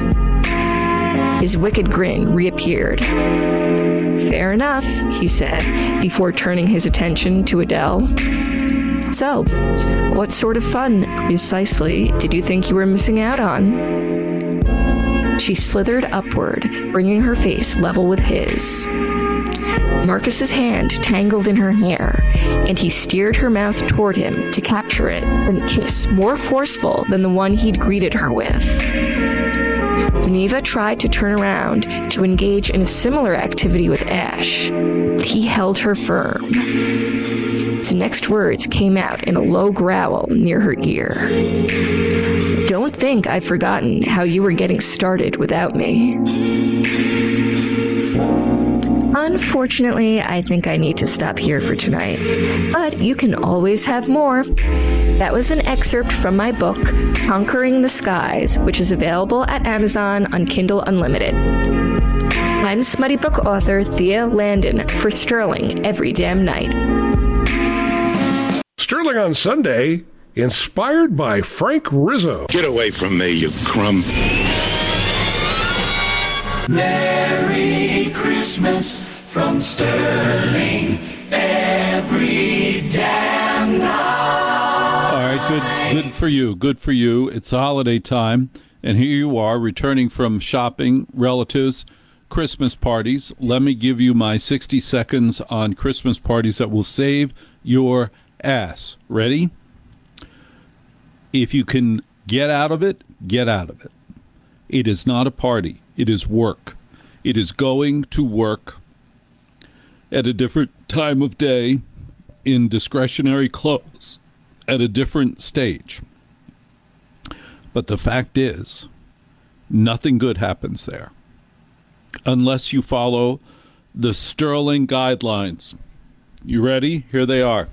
His wicked grin reappeared. "Fair enough," he said, before turning his attention to Adele. "So, what sort of fun, precisely, did you think you were missing out on?" She slithered upward, bringing her face level with his. Marcus's hand tangled in her hair, and he steered her mouth toward him to capture it in a kiss more forceful than the one he'd greeted her with. Geneva tried to turn around to engage in a similar activity with Ash, but he held her firm. His next words came out in a low growl near her ear. "Don't think I've forgotten how you were getting started without me." Unfortunately, I think I need to stop here for tonight, but you can always have more. That was an excerpt from my book, Conquering the Skies, which is available at Amazon on Kindle Unlimited. I'm Smutty Book author Thea Landon for Sterling Every Damn Night. Sterling on Sunday, inspired by Frank Rizzo. Get away from me, you crumb. Merry Christmas from Sterling every damn night. All right, good for you. Good for you. It's holiday time, and here you are returning from shopping, relatives, Christmas parties. Let me give you my 60 seconds on Christmas parties that will save your ass. Ready? If you can get out of it, get out of it. It is not a party. It is work. It is going to work at a different time of day in discretionary clothes at a different stage. But the fact is, nothing good happens there unless you follow the Sterling guidelines. You ready? Here they are.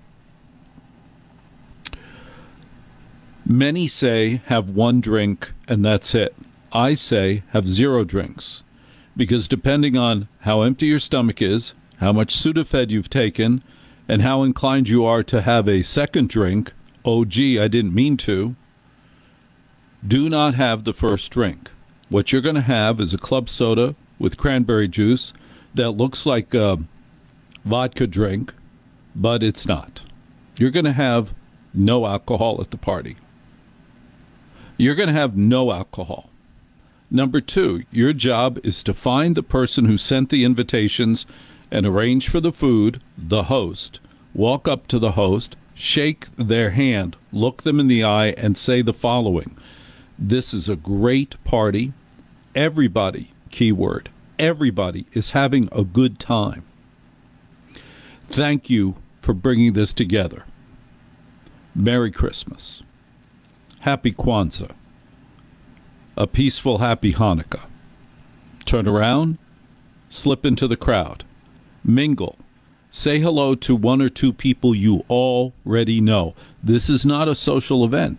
Many say have one drink and that's it. I say have 0 drinks, because depending on how empty your stomach is, how much Sudafed you've taken, and how inclined you are to have a second drink, oh gee, I didn't mean to, do not have the first drink. What you're going to have is a club soda with cranberry juice that looks like a vodka drink, but it's not. You're going to have no alcohol at the party. You're going to have no alcohol. Number 2, your job is to find the person who sent the invitations and arrange for the food, the host. Walk up to the host, shake their hand, look them in the eye, and say the following: "This is a great party. Everybody," keyword, everybody is having a good time. Thank you for bringing this together. Merry Christmas. Happy Kwanzaa. A peaceful, happy Hanukkah. Turn around, slip into the crowd, mingle, say hello to 1 or 2 people you already know. This is not a social event.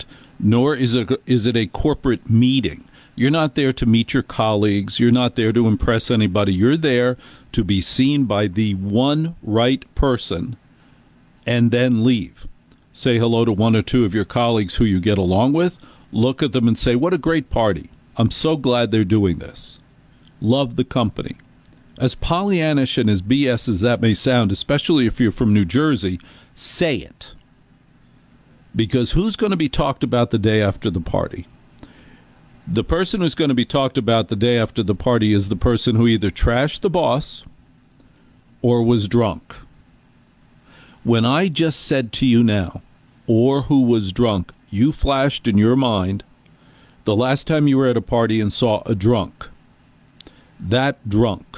nor is it a corporate meeting. You're not there to meet your colleagues. You're not there to impress anybody. You're there to be seen by the one right person and then leave. Say hello to one or two of your colleagues who you get along with. Look at them and say, what a great party. I'm so glad they're doing this. Love the company. As Pollyannish and as BS as that may sound, especially if you're from New Jersey, say it. Because who's going to be talked about the day after the party? The person who's going to be talked about the day after the party is the person who either trashed the boss or was drunk. When I just said to you now, or who was drunk, you flashed in your mind the last time you were at a party and saw a drunk. That drunk.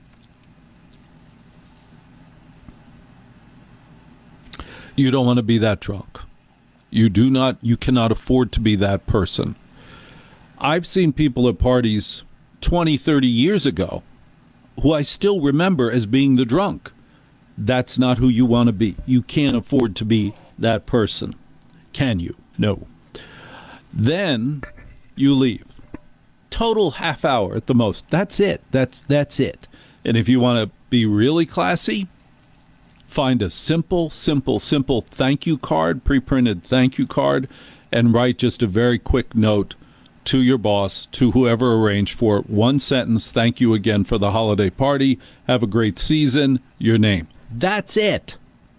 You don't want to be that drunk. You cannot afford to be that person. I've seen people at parties 20, 30 years ago who I still remember as being the drunk. That's not who you want to be. You can't afford to be that person. Can you? No. Then you leave. Total half hour at the most. That's it. That's it. And if you want to be really classy, find a simple thank you card, pre-printed thank you card, and write just a very quick note to your boss, to whoever arranged for it. One sentence, thank you again for the holiday party. Have a great season. Your name. That's it.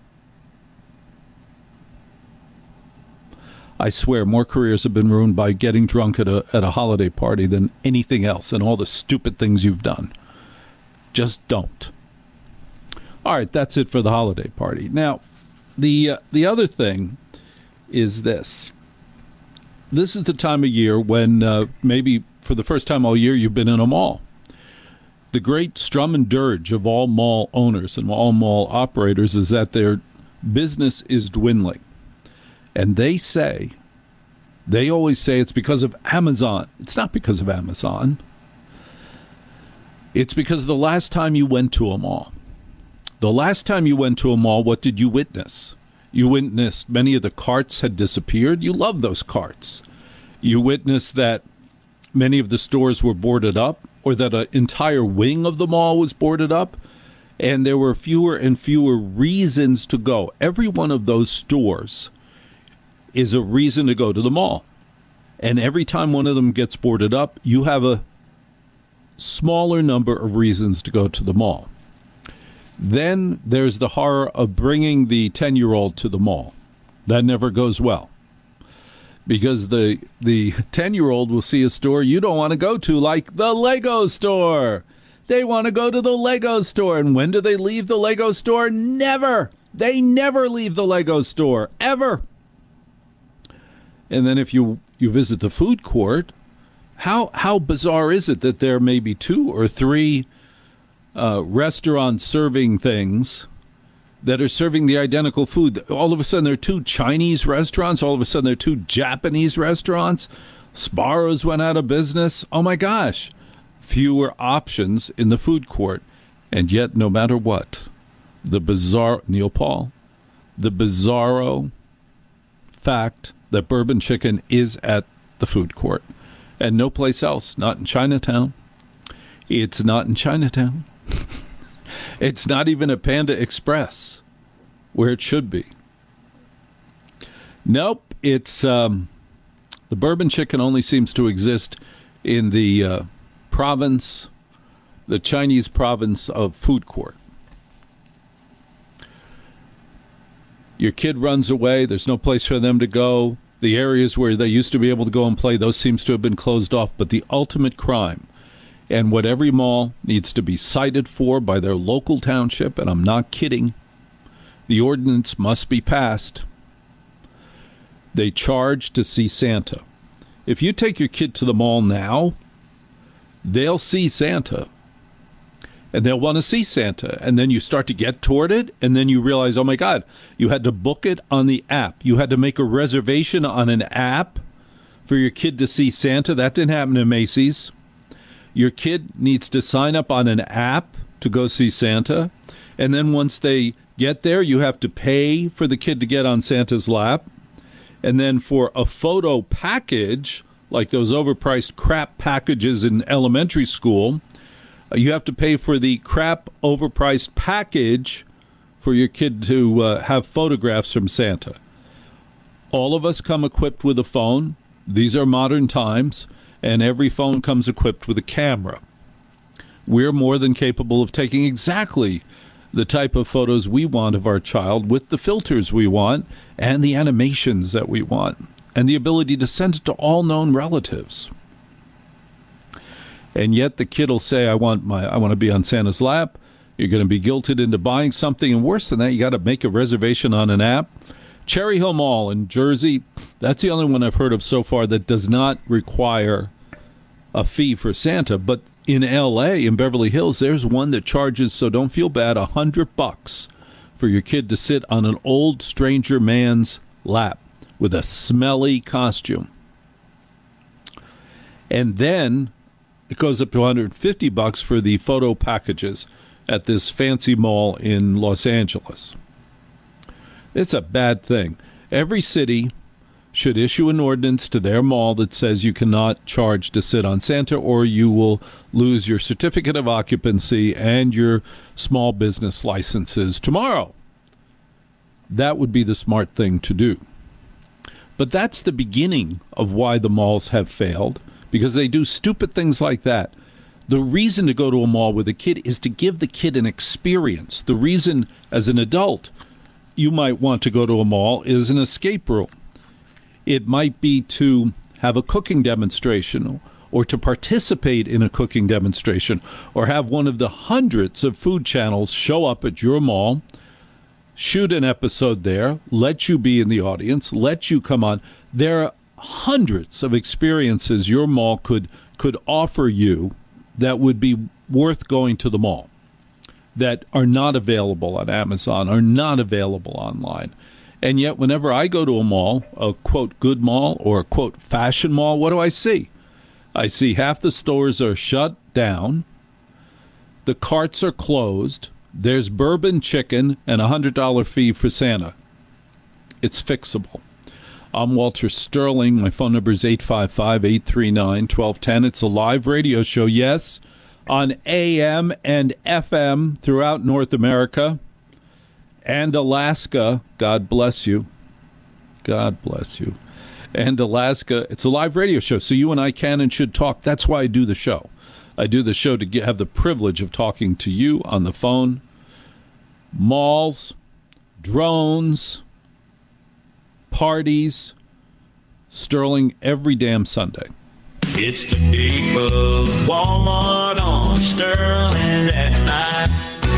I swear more careers have been ruined by getting drunk at a holiday party than anything else and all the stupid things you've done. Just don't. All right, that's it for the holiday party. Now, the other thing is this. This is the time of year when maybe for the first time all year you've been in a mall. The great strum and dirge of all mall owners and all mall operators is that their business is dwindling. And they always say it's because of Amazon. It's not because of Amazon. It's because the last time you went to a mall. The last time you went to a mall, what did you witness? You witnessed many of the carts had disappeared. You love those carts. You witnessed that many of the stores were boarded up, or that an entire wing of the mall was boarded up, and there were fewer and fewer reasons to go. Every one of those stores is a reason to go to the mall. And every time one of them gets boarded up, you have a smaller number of reasons to go to the mall. Then there's the horror of bringing the 10-year-old to the mall. That never goes well. Because the 10-year-old will see a store you don't want to go to, like the Lego store. They want to go to the Lego store. And when do they leave the Lego store? Never. They never leave the Lego store, ever. And then if you visit the food court, how bizarre is it that there may be 2 or 3 restaurants serving things that are serving the identical food? All of a sudden there are 2 Chinese restaurants. All of a sudden there are 2 Japanese restaurants. Sbarro's went out of business. Oh my gosh. Fewer options in the food court. And yet, no matter what, the bizarre, Neil Paul, the bizarro fact that bourbon chicken is at the food court and no place else, not in Chinatown. It's not in Chinatown. It's not even a Panda Express where it should be. Nope, it's the bourbon chicken only seems to exist in the province, the Chinese province of food court. Your kid runs away. There's no place for them to go. The areas where they used to be able to go and play, those seems to have been closed off. But the ultimate crime, and what every mall needs to be cited for by their local township, and I'm not kidding, the ordinance must be passed. They charge to see Santa. If you take your kid to the mall now, they'll see Santa. And they'll want to see Santa. And then you start to get toward it, and then you realize, oh, my God, you had to book it on the app. You had to make a reservation on an app for your kid to see Santa. That didn't happen in Macy's. Your kid needs to sign up on an app to go see Santa. And then once they get there, you have to pay for the kid to get on Santa's lap. And then for a photo package, like those overpriced crap packages in elementary school, you have to pay for the crap overpriced package for your kid to have photographs from Santa. All of us come equipped with a phone. These are modern times, and every phone comes equipped with a camera. We're more than capable of taking exactly the type of photos we want of our child with the filters we want and the animations that we want and the ability to send it to all known relatives. And yet the kid will say, I want to be on Santa's lap. You're going to be guilted into buying something. And worse than that, you got to make a reservation on an app. Cherry Hill Mall in Jersey, that's the only one I've heard of so far that does not require a fee for Santa. But in L.A., in Beverly Hills, there's one that charges, so don't feel bad, $100 for your kid to sit on an old stranger man's lap with a smelly costume. And then it goes up to $150 for the photo packages at this fancy mall in Los Angeles. It's a bad thing. Every city should issue an ordinance to their mall that says you cannot charge to sit on Santa, or you will lose your certificate of occupancy and your small business licenses tomorrow. That would be the smart thing to do. But that's the beginning of why the malls have failed, because they do stupid things like that. The reason to go to a mall with a kid is to give the kid an experience. The reason, as an adult, you might want to go to a mall is an escape room. It might be to have a cooking demonstration or to participate in a cooking demonstration or have one of the hundreds of food channels show up at your mall, shoot an episode there, let you be in the audience, let you come on. There are hundreds of experiences your mall could offer you that would be worth going to the mall, that are not available on Amazon, are not available online. And yet, whenever I go to a mall, a quote good mall or a quote fashion mall, what do I see? I see half the stores are shut down, the carts are closed, there's bourbon chicken and a $100 fee for Santa. It's fixable. I'm Walter Sterling. My phone number is 855-839-1210. It's a live radio show, yes, on AM and FM throughout North America and Alaska. God bless you. God bless you. And Alaska, it's a live radio show, so you and I can and should talk. That's why I do the show. I do the show to have the privilege of talking to you on the phone. Malls, drones, parties, Sterling every damn Sunday. It's the people of Walmart on Sterling at night.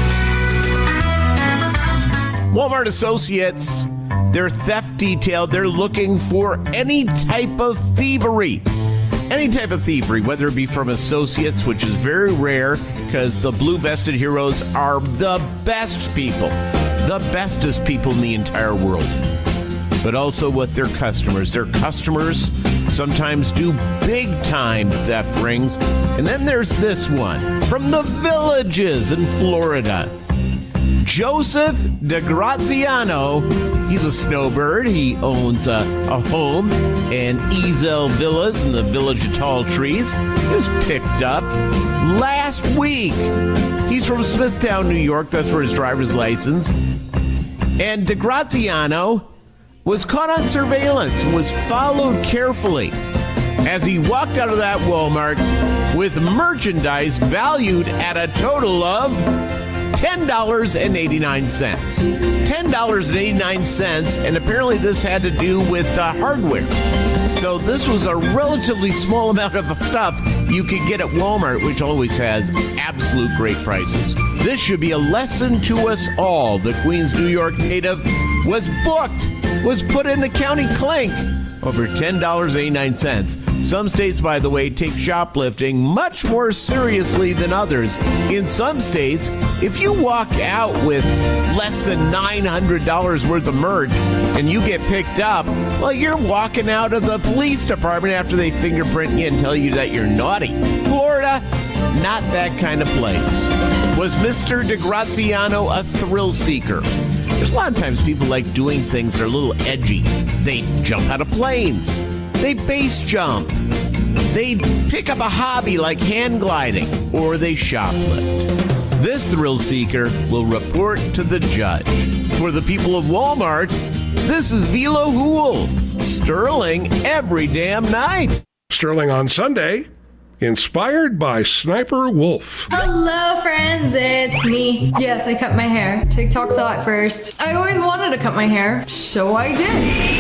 Walmart Associates, their theft detail, they're looking for any type of thievery. Any type of thievery, whether it be from associates, which is very rare because the blue-vested heroes are the best people, the bestest people in the entire world, but also with their customers. Their customers sometimes do big-time theft rings. And then there's this one from the Villages in Florida. Joseph DeGraziano, he's a snowbird. He owns a home in Ezel Villas in the Village of Tall Trees. He was picked up last week. He's from Smithtown, New York. That's where his driver's license. And DeGraziano was caught on surveillance, was followed carefully as he walked out of that Walmart with merchandise valued at a total of $10.89. $10.89, and apparently this had to do with hardware. So this was a relatively small amount of stuff you could get at Walmart, which always has absolute great prices. This should be a lesson to us all. The Queens, New York native was booked, was put in the county clink over $10.89. Some states, by the way, take shoplifting much more seriously than others. In some states, if you walk out with less than $900 worth of merch and you get picked up, well, you're walking out of the police department after they fingerprint you and tell you that you're naughty. Florida, not that kind of place. Was Mr. DeGraziano a thrill seeker? There's a lot of times people like doing things that are a little edgy. They jump out of planes. They base jump. They pick up a hobby like hand gliding, or they shoplift. This thrill seeker will report to the judge. For the people of Walmart, this is Velo Hool. Sterling every damn night. Sterling on Sunday, inspired by Sniper Wolf. Hello, friends. It's me. Yes, I cut my hair. TikTok saw it first. I always wanted to cut my hair, so I did.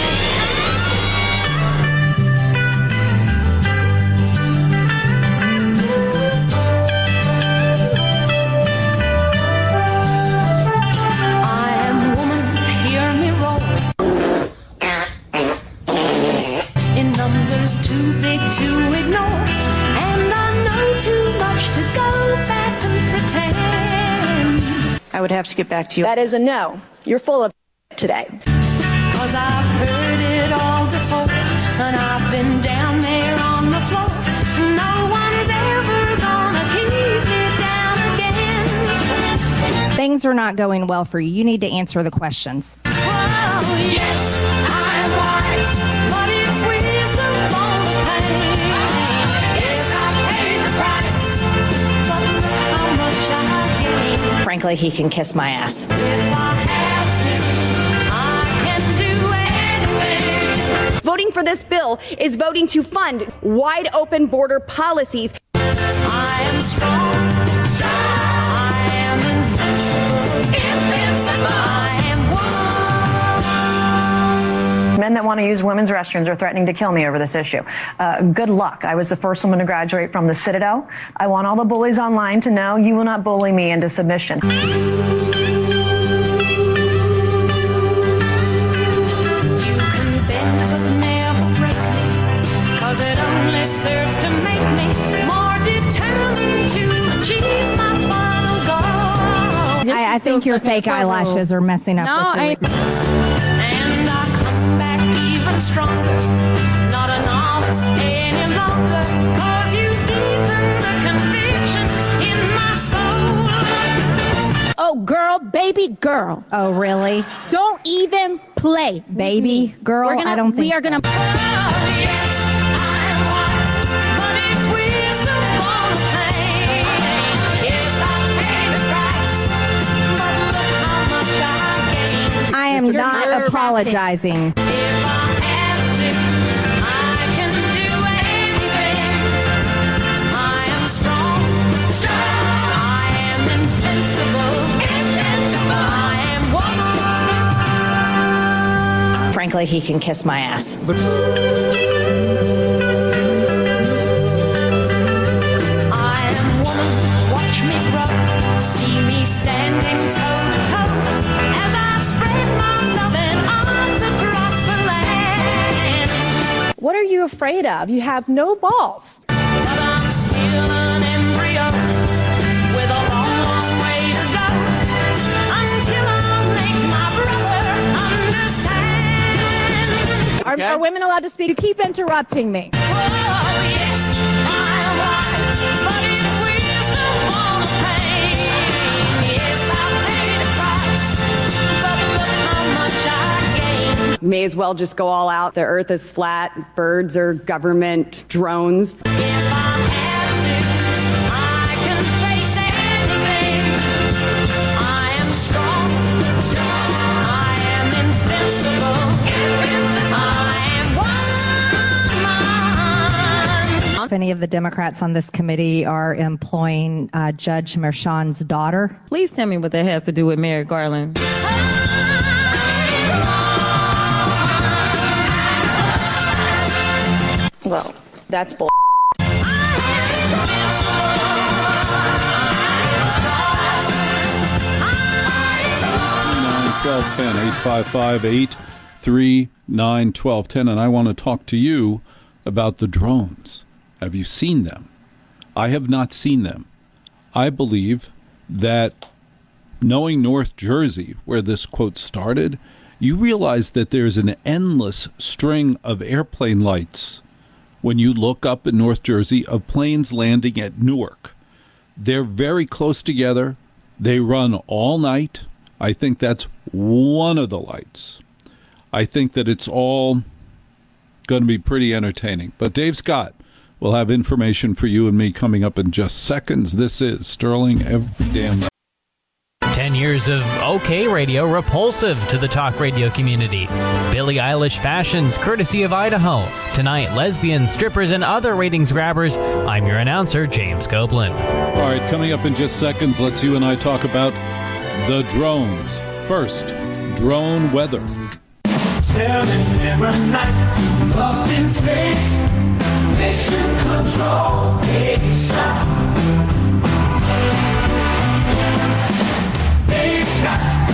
Too big to ignore, and I know too much to go back and pretend. I would have to get back to you. That is a no. You're full of today. 'Cause I've heard it all before, and I've been down there on the floor. No one's ever gonna keep me down again. Things are not going well for you. You need to answer the questions. Oh, yes, I'm wise, but it's wisdom on the pain. Yes, I paid the price, but look how much I gained. Frankly, he can kiss my ass. If I have to, I can do anything. Voting for this bill is voting to fund wide open border policies. I am strong, I am invincible, invincible. I am one. Men that want to use women's restrooms are threatening to kill me over this issue. Good luck. I was the first woman to graduate from the Citadel. I want all the bullies online to know you will not bully me into submission. You can bend but never break me, 'cause it only serves to make me more determined to achieve my final goal. I think your fake eyelashes are messing up with you. And I come back even stronger, not a novice any longer, 'cause you deepen the conviction in my soul. Oh, girl, baby girl. Oh, really? Don't even play. Baby girl? I don't think we are gonna. Oh, yes, I'm wise, but it's wisdom on the pain. Yes, I paid the price, but look how much I gained. I am not apologizing. If I have to, I can do anything. I am strong, I am invincible, invincible. I am one. Frankly, he can kiss my ass. I am woman, watch me grow, see me standing toe to toe, as I spread my loving arms across the land. What are you afraid of? You have no balls. But I'm still an embryo with a long, long way to go, until I make my brother understand. Are women allowed to speak? You keep interrupting me. Oh, yes, I'm wise, but it's wisdom on the pain. Yes, I paid the price, but look how much I gained. May as well just go all out. The earth is flat. Birds are government drones. If I have to, I can face anything. I am strong, I am invincible, invincible. I am one. If any of the Democrats on this committee are employing Judge Merchan's daughter, Please tell me what that has to do with Merrick Garland. Well, that's bull. 855-839-1210, and I want to talk to you about the drones. Have you seen them? I have not seen them. I believe that, knowing North Jersey, where this quote started, you realize that there's an endless string of airplane lights when you look up in North Jersey of planes landing at Newark. They're very close together. They run all night. I think that's one of the lights. I think that it's all going to be pretty entertaining. But Dave Scott will have information for you and me coming up in just seconds. This is Sterling Every Damn Night. 10 years of OK radio repulsive to the talk radio community. Billie Eilish fashions, courtesy of Idaho. Tonight, lesbians, strippers, and other ratings grabbers. I'm your announcer, James Copeland. All right, coming up in just seconds, let's you and I talk about the drones. First, drone weather. Sterling every night, lost in space. Mission control, Dave Scott. Dave Scott.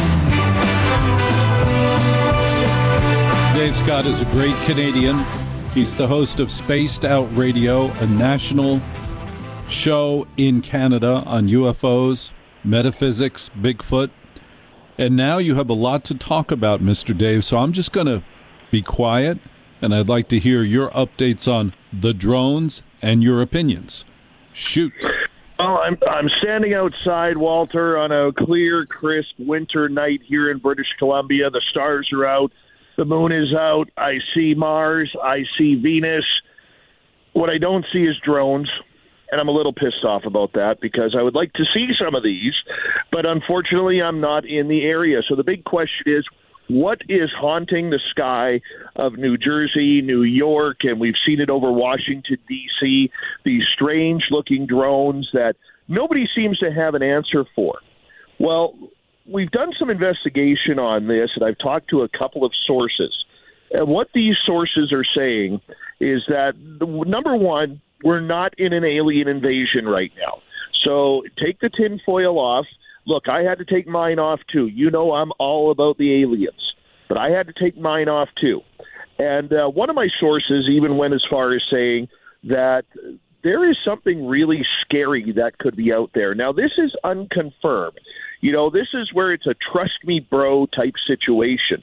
Dave Scott is a great Canadian. He's the host of Spaced Out Radio, a national show in Canada on UFOs, metaphysics, Bigfoot. And now you have a lot to talk about, Mr. Dave, so I'm just going to be quiet, and I'd like to hear your updates on the drones and your opinions. Shoot. Well, I'm standing outside, Walter, on a clear, crisp winter night here in British Columbia. The stars are out. The moon is out. I see Mars. I see Venus. What I don't see is drones. And I'm a little pissed off about that because I would like to see some of these, but unfortunately I'm not in the area. So the big question is, what is haunting the sky of New Jersey, New York, and we've seen it over Washington, D.C., these strange-looking drones that nobody seems to have an answer for? Well, we've done some investigation on this, and I've talked to a couple of sources. And what these sources are saying is that, number one, we're not in an alien invasion right now. So take the tinfoil off. Look, I had to take mine off too. You know I'm all about the aliens, but I had to take mine off too. And one of my sources even went as far as saying that there is something really scary that could be out there. Now, this is unconfirmed. You know, this is where it's a trust me bro type situation.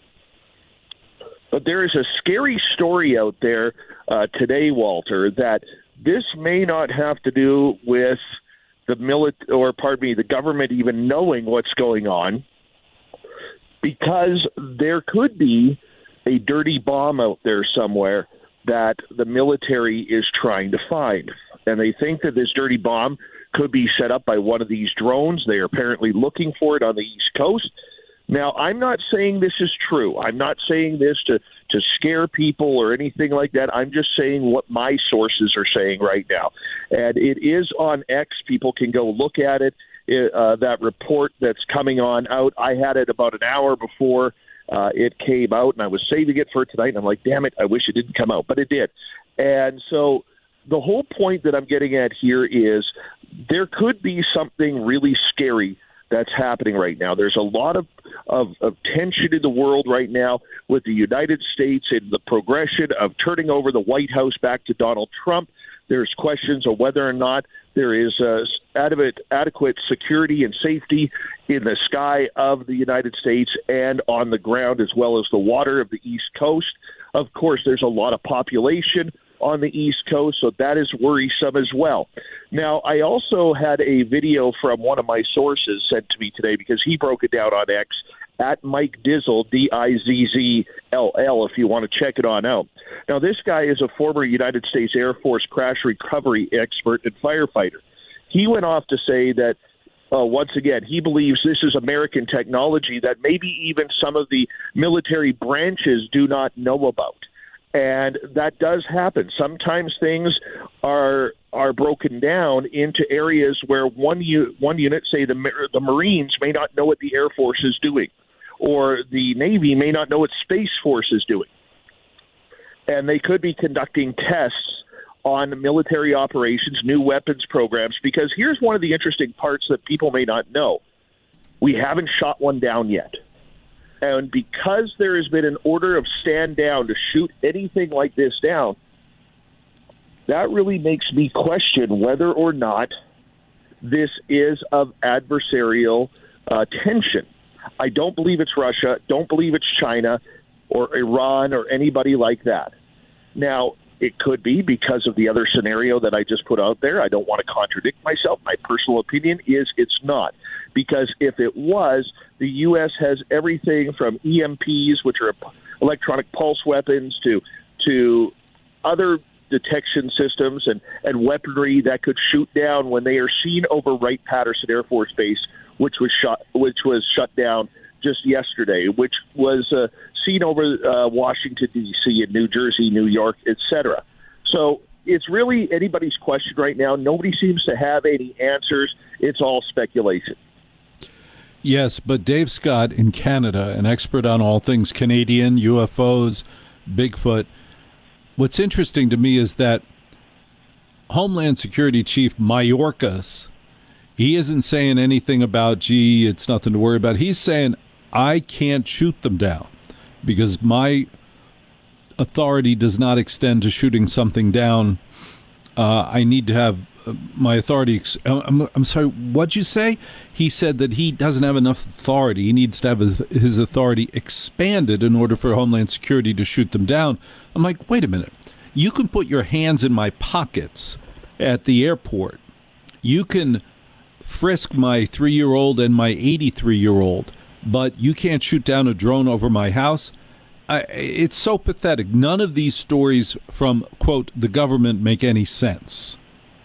But there is a scary story out there today, Walter, that this may not have to do with the government even knowing what's going on, because there could be a dirty bomb out there somewhere that the military is trying to find. And they think that this dirty bomb could be set up by one of these drones. They are apparently looking for it on the East Coast. Now, I'm not saying this is true. I'm not saying this to scare people or anything like that. I'm just saying what my sources are saying right now. And it is on X. People can go look at it, that report that's coming on out. I had it about an hour before it came out, and I was saving it for tonight. And I'm like, damn it, I wish it didn't come out. But it did. And so the whole point that I'm getting at here is there could be something really scary that's happening right now. There's a lot of tension in the world right now with the United States and the progression of turning over the White House back to Donald Trump. There's questions of whether or not there is adequate security and safety in the sky of the United States and on the ground, as well as the water of the East Coast. Of course, there's a lot of population on the East Coast, so that is worrisome as well. Now, I also had a video from one of my sources sent to me today because he broke it down on X at Mike Dizzle, Dizzll, if you want to check it on out. Now, this guy is a former United States Air Force crash recovery expert and firefighter. He went off to say that, once again, he believes this is American technology that maybe even some of the military branches do not know about. And that does happen. Sometimes things are broken down into areas where one unit, say the Marines, may not know what the Air Force is doing, or the Navy may not know what Space Force is doing. And they could be conducting tests on military operations, new weapons programs, because here's one of the interesting parts that people may not know. We haven't shot one down yet. And because there has been an order of stand down to shoot anything like this down, that really makes me question whether or not this is of adversarial tension. I don't believe it's Russia, don't believe it's China or Iran or anybody like that. Now, it could be because of the other scenario that I just put out there. I don't want to contradict myself. My personal opinion is it's not. because if it was, the U.S. has everything from EMPs, which are electronic pulse weapons, to other detection systems and weaponry that could shoot down when they are seen over Wright-Patterson Air Force Base, which was shut down just yesterday, which was seen over Washington, D.C., and New Jersey, New York, etc. So it's really anybody's question right now. Nobody seems to have any answers. It's all speculation. Yes, but Dave Scott in Canada, an expert on all things Canadian, UFOs, Bigfoot. What's interesting to me is that Homeland Security Chief Mayorkas, he isn't saying anything about, gee, it's nothing to worry about. He's saying, I can't shoot them down because my authority does not extend to shooting something down. I need to have my authority. I'm sorry, what'd you say? He said that he doesn't have enough authority. He needs to have his authority expanded in order for Homeland Security to shoot them down. I'm like, wait a minute. You can put your hands in my pockets at the airport. You can frisk my 3-year-old and my 83-year-old, but you can't shoot down a drone over my house. It's so pathetic. None of these stories from, quote, the government make any sense.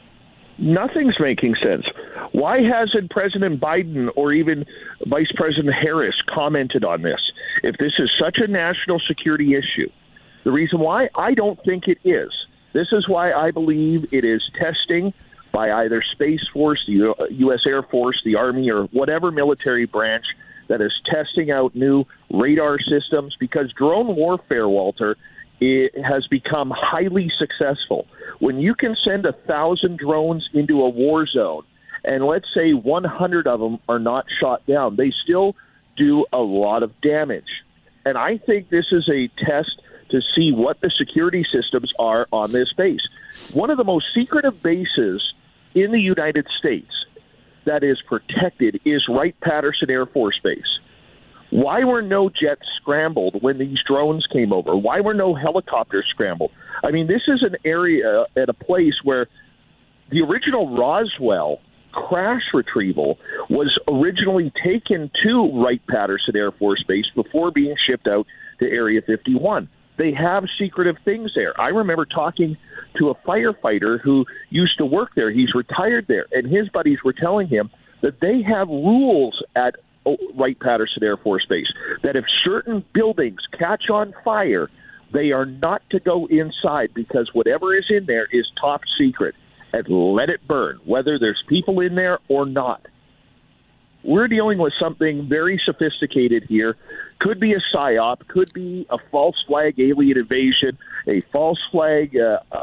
Nothing's making sense. Why hasn't President Biden or even Vice President Harris commented on this? If this is such a national security issue, the reason why, I don't think it is. This is why I believe it is testing by either Space Force, the U.S. Air Force, the Army, or whatever military branch that is testing out new radar systems, because drone warfare, Walter, it has become highly successful. When you can send 1,000 drones into a war zone, and let's say 100 of them are not shot down, they still do a lot of damage. And I think this is a test to see what the security systems are on this base. One of the most secretive bases in the United States that is protected is Wright-Patterson Air Force Base. Why were no jets scrambled when these drones came over? Why were no helicopters scrambled? I mean, this is an area at a place where the original Roswell crash retrieval was originally taken to Wright-Patterson Air Force Base before being shipped out to Area 51. They have secretive things there. I remember talking to a firefighter who used to work there. He's retired there, and his buddies were telling him that they have rules at Wright-Patterson Air Force Base that if certain buildings catch on fire, they are not to go inside because whatever is in there is top secret, and let it burn, whether there's people in there or not. We're dealing with something very sophisticated here. Could be a psyop, could be a false flag alien invasion, a false flag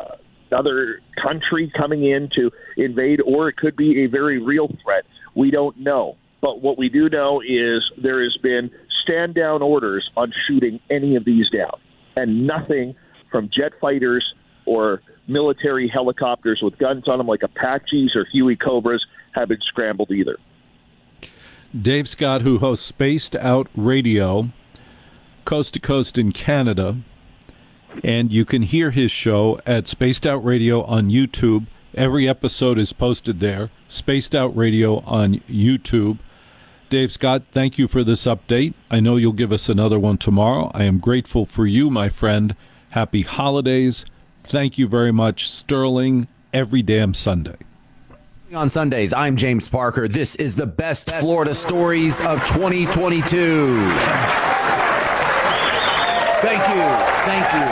other country coming in to invade, or it could be a very real threat. We don't know. But what we do know is there has been stand-down orders on shooting any of these down, and nothing from jet fighters or military helicopters with guns on them like Apaches or Huey Cobras have been scrambled either. Dave Scott, who hosts Spaced Out Radio, coast to coast in Canada, and you can hear his show at Spaced Out Radio on YouTube. Every episode is posted there, Spaced Out Radio on YouTube. Dave Scott, thank you for this update. I know you'll give us another one tomorrow. I am grateful for you, my friend. Happy holidays. Thank you very much. Sterling, every damn Sunday. On Sundays, I'm James Parker. This is the best Florida stories of 2022. Thank you. Thank you.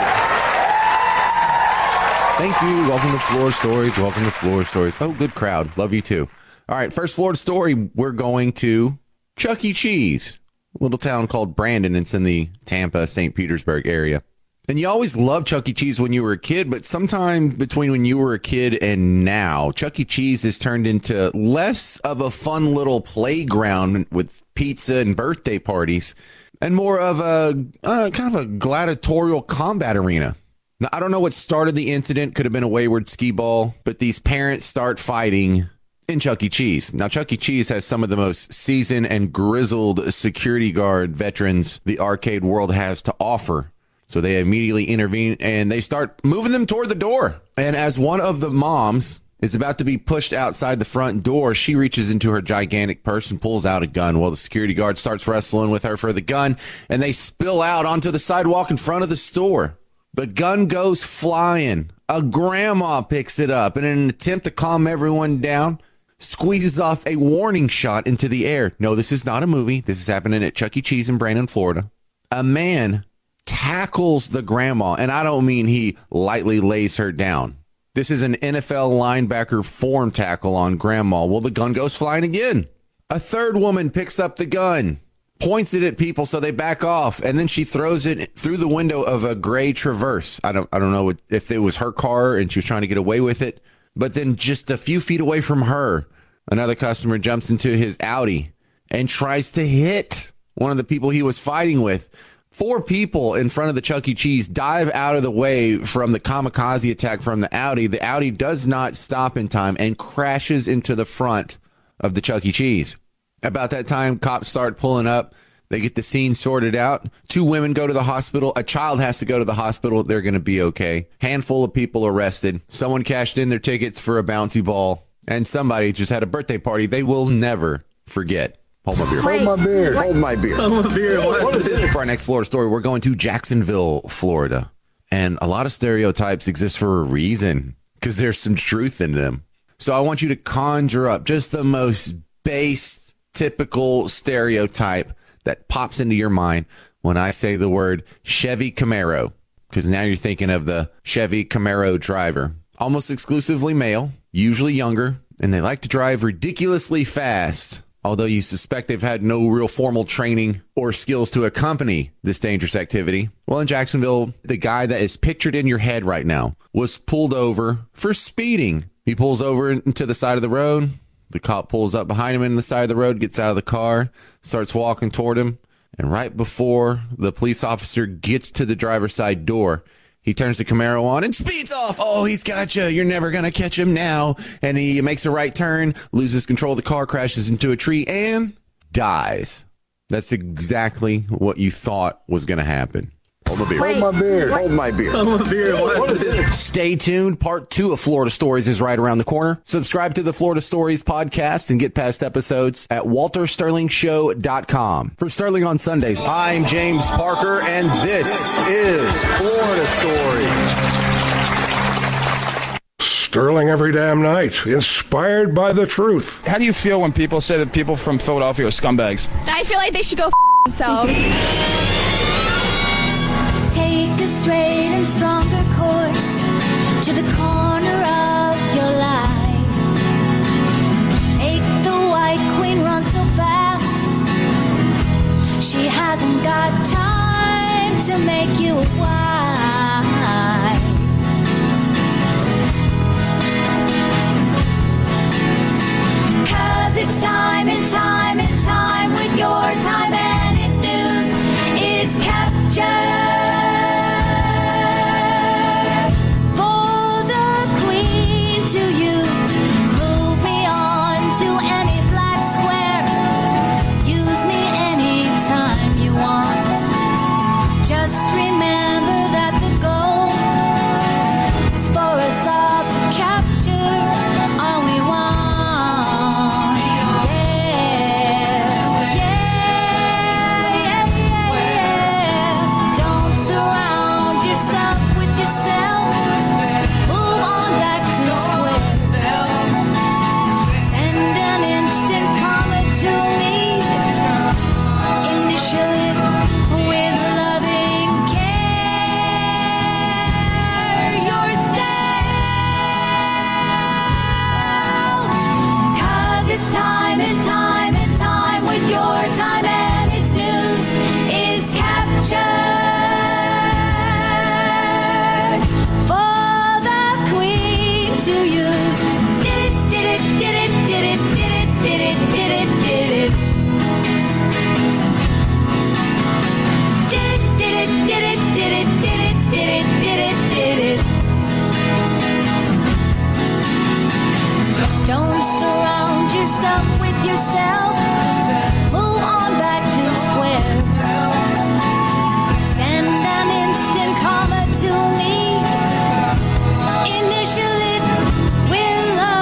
Thank you. Welcome to Florida Stories. Welcome to Florida Stories. Oh, good crowd. Love you too. All right, first Florida story, we're going to Chuck E. Cheese, a little town called Brandon. It's in the Tampa, St. Petersburg area. And you always loved Chuck E. Cheese when you were a kid, but sometime between when you were a kid and now, Chuck E. Cheese has turned into less of a fun little playground with pizza and birthday parties and more of a kind of a gladiatorial combat arena. Now, I don't know what started the incident. Could have been a wayward skee ball, but these parents start fighting in Chuck E. Cheese. Now, Chuck E. Cheese has some of the most seasoned and grizzled security guard veterans the arcade world has to offer. So they immediately intervene and they start moving them toward the door. And as one of the moms is about to be pushed outside the front door. She reaches into her gigantic purse and pulls out a gun. Well, the security guard starts wrestling with her for the gun, and they spill out onto the sidewalk in front of the store. The gun goes flying. A grandma picks it up, and in an attempt to calm everyone down, squeezes off a warning shot into the air. No, this is not a movie. This is happening at Chuck E. Cheese in Brandon, Florida. A man tackles the grandma, and I don't mean he lightly lays her down. This is an NFL linebacker form tackle on grandma. Well, the gun goes flying again. A third woman picks up the gun, points it at people so they back off, and then she throws it through the window of a gray Traverse. I don't know if it was her car and she was trying to get away with it, but then just a few feet away from her, another customer jumps into his Audi and tries to hit one of the people he was fighting with. 4 people in front of the Chuck E. Cheese dive out of the way from the kamikaze attack from the Audi. The Audi does not stop in time and crashes into the front of the Chuck E. Cheese. About that time, cops start pulling up. They get the scene sorted out. 2 women go to the hospital. A child has to go to the hospital. They're going to be okay. Handful of people arrested. Someone cashed in their tickets for a bouncy ball. And somebody just had a birthday party they will never forget. Hold my beer. Hold my beer. Hold my beer. Hold my beer. For our next Florida story, we're going to Jacksonville, Florida. And a lot of stereotypes exist for a reason because there's some truth in them. So I want you to conjure up just the most base, typical stereotype that pops into your mind when I say the word Chevy Camaro, because now you're thinking of the Chevy Camaro driver. Almost exclusively male, usually younger, and they like to drive ridiculously fast. Although you suspect they've had no real formal training or skills to accompany this dangerous activity. Well, in Jacksonville, the guy that is pictured in your head right now was pulled over for speeding. He pulls over into the side of the road. The cop pulls up behind him in the side of the road, gets out of the car, starts walking toward him. And right before the police officer gets to the driver's side door, he turns the Camaro on and speeds off. Oh, he's got you. You're never going to catch him now. And he makes a right turn, loses control of the car, crashes into a tree, and dies. That's exactly what you thought was going to happen. Hold my beer. Hold my beer. Hold my beer. Hold my beer. Stay tuned. Part 2 of Florida Stories is right around the corner. Subscribe to the Florida Stories podcast and get past episodes at WalterSterlingShow.com. For Sterling on Sundays, I'm James Parker, and this is Florida Stories. Sterling every damn night, inspired by the truth. How do you feel when people say that people from Philadelphia are scumbags? I feel like they should go themselves. Take a straight and stronger course to the corner of your life. Make the White Queen run so fast, she hasn't got time to make you a wife. 'Cause it's time and time and time with your time, and its news is captured. Just remember that the goal is for us all to capture all we want. Yeah. Don't surround yourself with yourself. Move on back to square. Send an instant comment to me. Initial it with loving care. Yourself. 'Cause it's time and time with your time, and its news is captured for the Queen to use. Did it, did it, did it, did it, did it, did it, did it, did it. Did it, did it, did it, did it, did it, did it, did it. Don't surround yourself with yourself. Move on back to square. Send an instant comment to me. Initial it with love.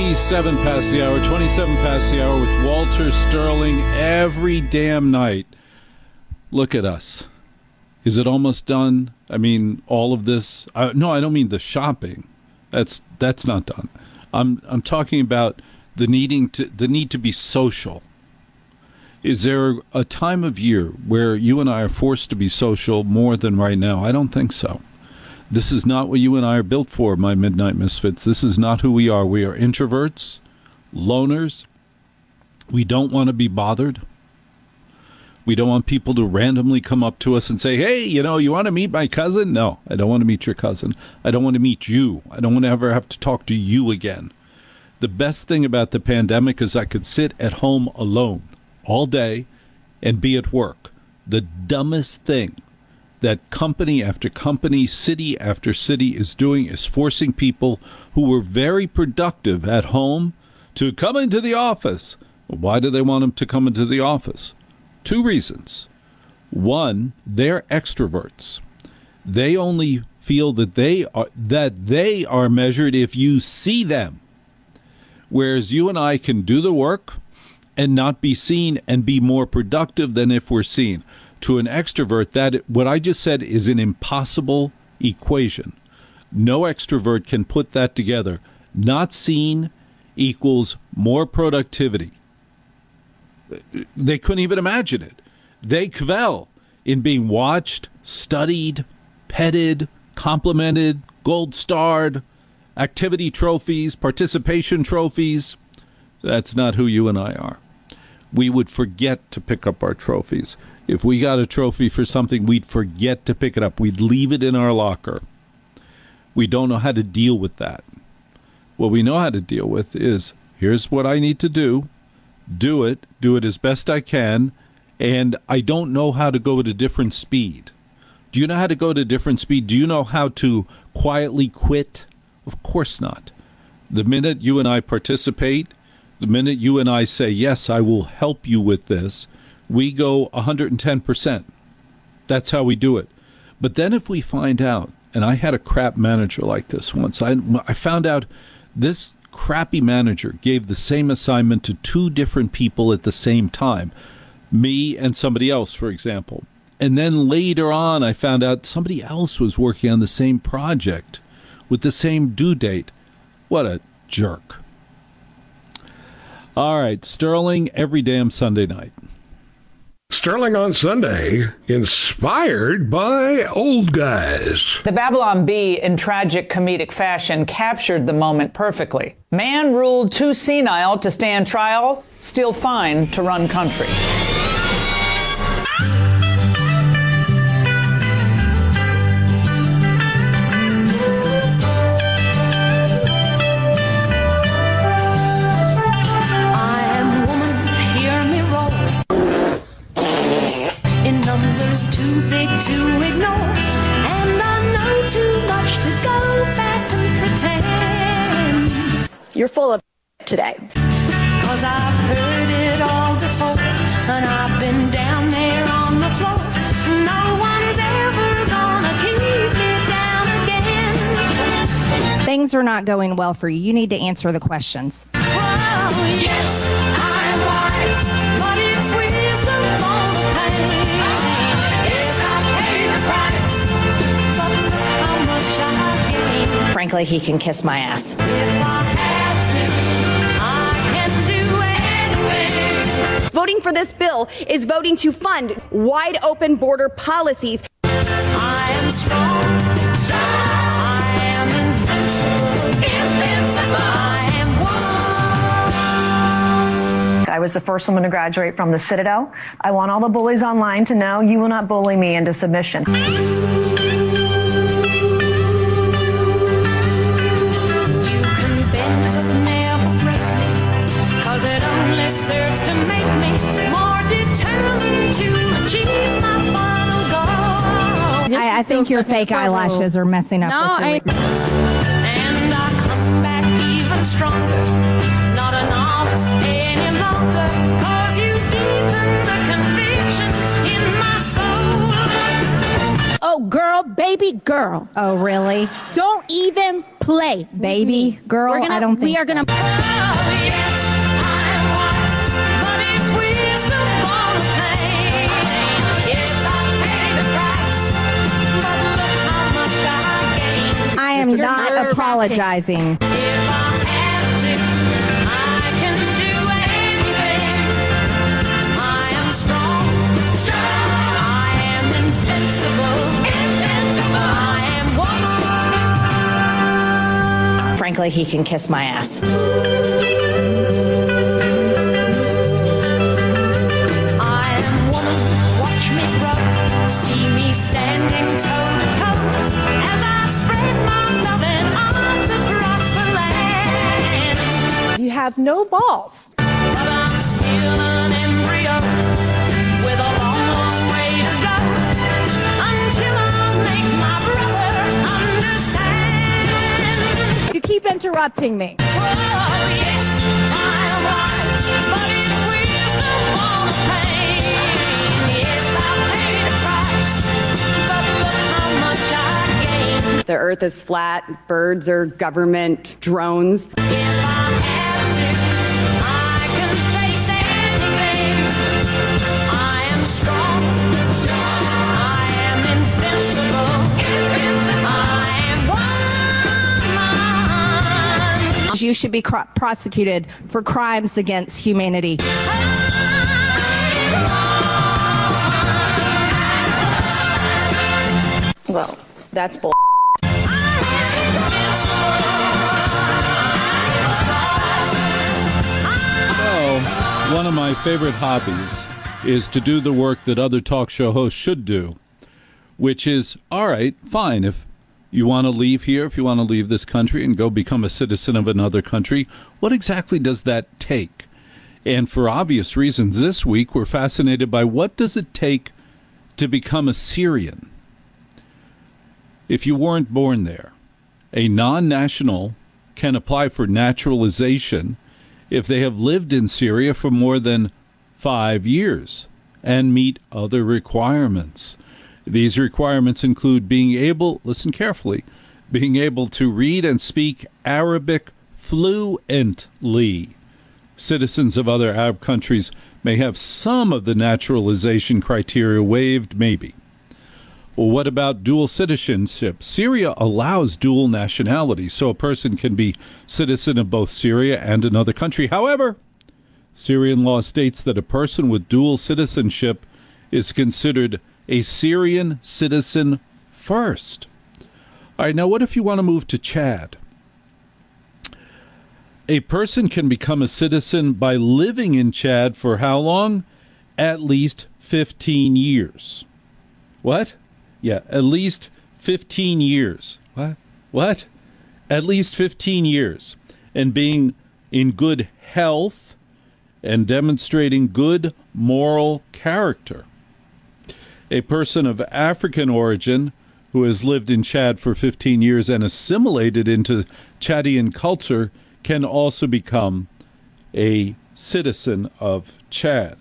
27 past the hour with Walter Sterling every damn night. Look at us. Is it almost done? I mean, all of this. No, I don't mean the shopping. That's not done. I'm talking about the need to be social. Is there a time of year where you and I are forced to be social more than right now? I don't think so. This is not what you and I are built for, my Midnight Misfits. This is not who we are. We are introverts, loners. We don't want to be bothered. We don't want people to randomly come up to us and say, hey, you want to meet my cousin? No, I don't want to meet your cousin. I don't want to meet you. I don't want to ever have to talk to you again. The best thing about the pandemic is I could sit at home alone all day and be at work. The dumbest thing that company after company, city after city is doing is forcing people who were very productive at home to come into the office. Why do they want them to come into the office? 2 reasons. One, they're extroverts. They only feel that they are measured if you see them. Whereas you and I can do the work and not be seen and be more productive than if we're seen. To an extrovert, that what I just said is an impossible equation. No extrovert can put that together. Not seen equals more productivity. They couldn't even imagine it. They kvel in being watched, studied, petted, complimented, gold starred, activity trophies, participation trophies. That's not who you and I are. We would forget to pick up our trophies. If we got a trophy for something, we'd forget to pick it up. We'd leave it in our locker. We don't know how to deal with that. What we know how to deal with is, here's what I need to do. Do it as best I can, and I don't know how to go at a different speed. Do you know how to go at a different speed? Do you know how to quietly quit? Of course not. The minute you and I participate, the minute you and I say, yes, I will help you with this, we go 110%. That's how we do it. But then if we find out, and I had a crap manager like this once, I found out this crappy manager gave the same assignment to 2 different people at the same time, me and somebody else, for example. And then later on, I found out somebody else was working on the same project with the same due date. What a jerk. All right, Sterling every damn Sunday night. Sterling on Sunday, inspired by old guys. The Babylon Bee, in tragic comedic fashion, captured the moment perfectly. Man ruled too senile to stand trial, still fine to run country. Too big to ignore, and I know too much to go back and pretend. You're full of today. 'Cause I've heard it all before, and I've been down there on the floor. No one's ever gonna keep me down again. Things are not going well for you. You need to answer the questions. Oh, yes, I'm wise, but it's wisdom on the pain. Frankly, he can kiss my ass. Voting for this bill is voting to fund wide open border policies. I am strong, I am invincible, I am one. I was the first woman to graduate from the Citadel. I want all the bullies online to know you will not bully me into submission. It only serves to make me more determined to achieve my final goal. I think your fake eyelashes are messing up. And I come back even stronger, not a novice any longer, 'cause you deepen the conviction in my soul. Oh, girl, baby girl. Oh, really? Don't even play. Baby girl? I don't think we are gonna. apologizing. Frankly, he can kiss my ass. I am woman, watch me grow. See me standing toe to toe as I spread my loving arms across the land. You have no balls. But I'm still an embryo with a long, long way to go until I make my brother understand. You keep interrupting me. Oh, yes, I am wise, but it's wisdom on the pain. Yes, I paid the price, but look how much I gained. The earth is flat, birds are government drones. If I have to, I can face anything. I am strong. I am invincible. I am one. You should be prosecuted for crimes against humanity. Well, that's bull. Well, one of my favorite hobbies is to do the work that other talk show hosts should do, which is, all right, fine, if you want to leave here, if you want to leave this country and go become a citizen of another country, what exactly does that take? And for obvious reasons, this week we're fascinated by what does it take to become a Syrian? If you weren't born there, a non-national can apply for naturalization if they have lived in Syria for more than 5 years and meet other requirements. These requirements include being able, listen carefully, being able to read and speak Arabic fluently. Citizens of other Arab countries may have some of the naturalization criteria waived, maybe. Well, what about dual citizenship? Syria allows dual nationality, so a person can be citizen of both Syria and another country. However, Syrian law states that a person with dual citizenship is considered a Syrian citizen first. All right, now what if you want to move to Chad? A person can become a citizen by living in Chad for how long? At least 15 years. What? Yeah, at least 15 years. What? At least 15 years. And being in good health and demonstrating good moral character. A person of African origin who has lived in Chad for 15 years and assimilated into Chadian culture can also become a citizen of Chad.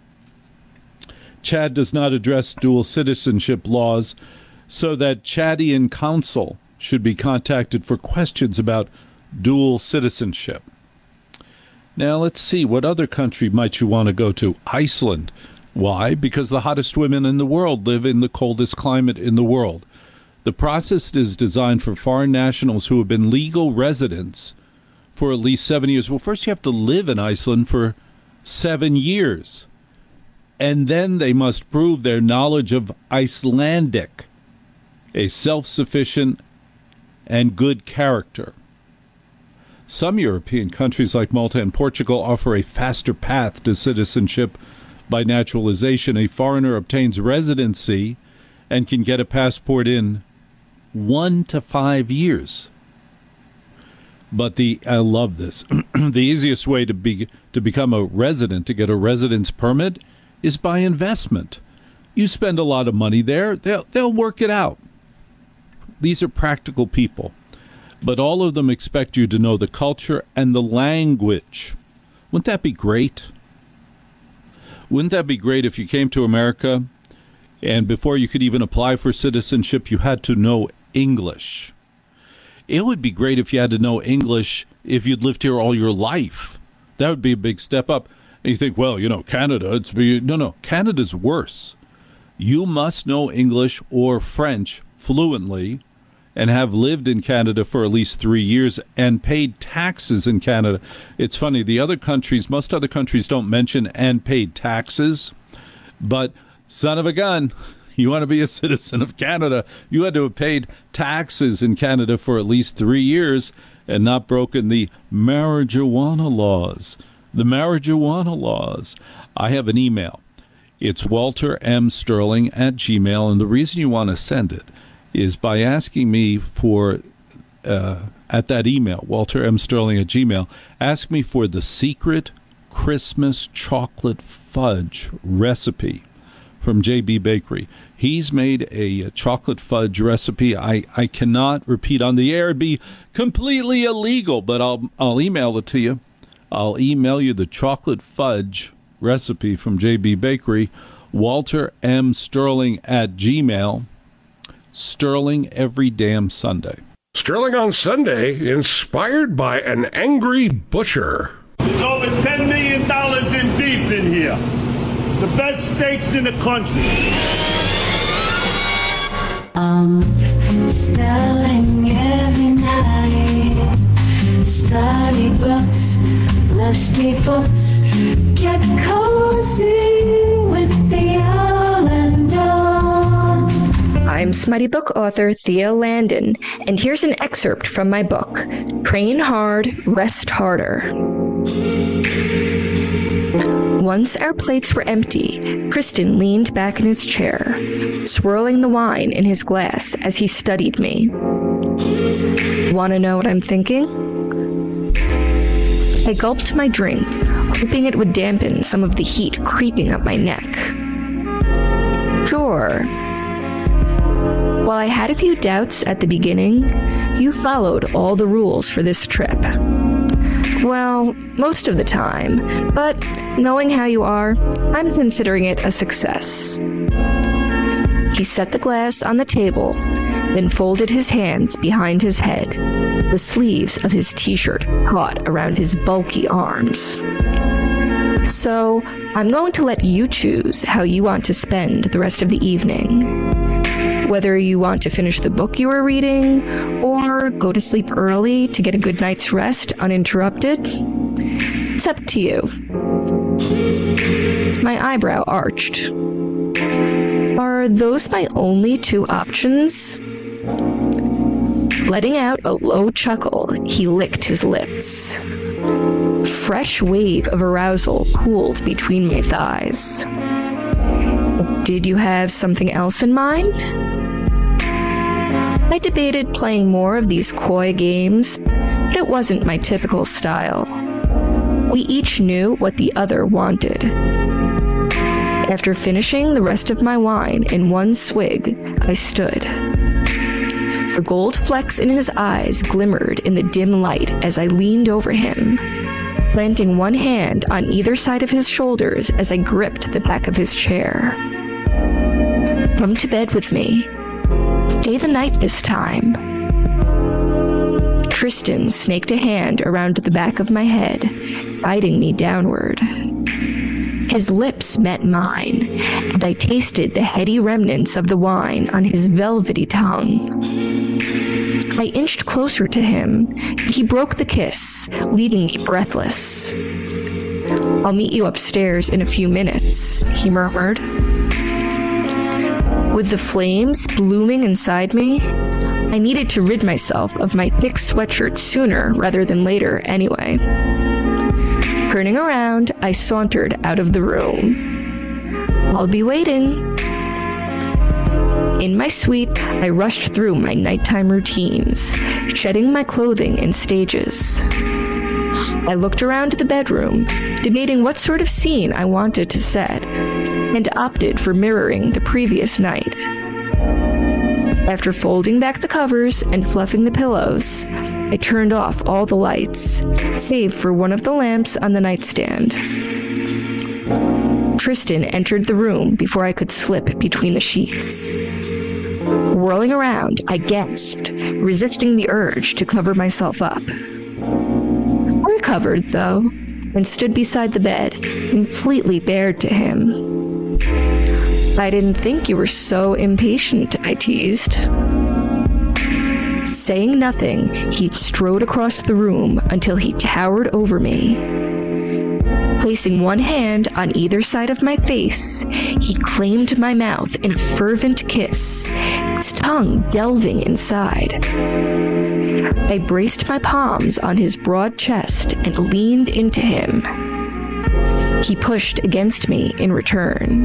Chad does not address dual citizenship laws, so that Chadian council should be contacted for questions about dual citizenship. Now let's see, what other country might you want to go to? Iceland. Why? Because the hottest women in the world live in the coldest climate in the world. The process is designed for foreign nationals who have been legal residents for at least 7 years. Well, first you have to live in Iceland for 7 years. And then they must prove their knowledge of Icelandic, a self-sufficient and good character. Some European countries like Malta and Portugal offer a faster path to citizenship by naturalization. A foreigner obtains residency and can get a passport in 1 to 5 years. But I love this. The easiest way to become a resident, to get a residence permit, is by investment. You spend a lot of money there, they'll work it out. These are practical people. But all of them expect you to know the culture and the language. Wouldn't that be great? Wouldn't that be great if you came to America and before you could even apply for citizenship, you had to know English? It would be great if you had to know English if you'd lived here all your life. That would be a big step up. And you think, well, Canada, no, Canada's worse. You must know English or French fluently, and have lived in Canada for at least 3 years and paid taxes in Canada. It's funny, most other countries don't mention and paid taxes, but son of a gun, you want to be a citizen of Canada, you had to have paid taxes in Canada for at least 3 years and not broken the marijuana laws. The marijuana laws. I have an email. It's waltermsterling@gmail, and the reason you want to send it is by asking me for, at that email, waltermsterling@gmail, ask me for the secret Christmas chocolate fudge recipe from JB Bakery. He's made a chocolate fudge recipe. I cannot repeat on the air. It'd be completely illegal, but I'll email it to you. I'll email you the chocolate fudge recipe from JB Bakery, waltermsterling@gmail. Sterling every damn Sunday. Sterling on Sunday, inspired by an angry butcher. There's over $10 million in beef in here. The best steaks in the country. Sterling every night. Study books, rusty books. Get cozy with the Owl and Dawn. I'm smutty book author Thea Landon, and here's an excerpt from my book, Train Hard, Rest Harder. Once our plates were empty, Tristan leaned back in his chair, swirling the wine in his glass as he studied me. Want to know what I'm thinking? I gulped my drink, hoping it would dampen some of the heat creeping up my neck. Sure. While I had a few doubts at the beginning, you followed all the rules for this trip. Well, most of the time, but knowing how you are, I'm considering it a success. He set the glass on the table, then folded his hands behind his head, the sleeves of his t-shirt caught around his bulky arms. So, I'm going to let you choose how you want to spend the rest of the evening. Whether you want to finish the book you are reading, or go to sleep early to get a good night's rest uninterrupted, it's up to you. My eyebrow arched. Are those my only two options? Letting out a low chuckle, he licked his lips. Fresh wave of arousal cooled between my thighs. Did you have something else in mind? I debated playing more of these coy games, but it wasn't my typical style. We each knew what the other wanted. After finishing the rest of my wine in one swig, I stood. The gold flecks in his eyes glimmered in the dim light as I leaned over him, planting one hand on either side of his shoulders as I gripped the back of his chair. Come to bed with me. Stay the night this time. Tristan snaked a hand around the back of my head, guiding me downward. His lips met mine, and I tasted the heady remnants of the wine on his velvety tongue. I inched closer to him, but he broke the kiss, leaving me breathless. I'll meet you upstairs in a few minutes, he murmured. With the flames blooming inside me, I needed to rid myself of my thick sweatshirt sooner rather than later anyway. Turning around, I sauntered out of the room. I'll be waiting. In my suite, I rushed through my nighttime routines, shedding my clothing in stages. I looked around the bedroom, debating what sort of scene I wanted to set, and opted for mirroring the previous night. After folding back the covers and fluffing the pillows, I turned off all the lights, save for one of the lamps on the nightstand. Tristan entered the room before I could slip between the sheets. Whirling around, I gasped, resisting the urge to cover myself up. I recovered, though, and stood beside the bed, completely bared to him. I didn't think you were so impatient, I teased. Saying nothing, he strode across the room until he towered over me. Placing one hand on either side of my face, he claimed my mouth in a fervent kiss, his tongue delving inside. I braced my palms on his broad chest and leaned into him. He pushed against me in return.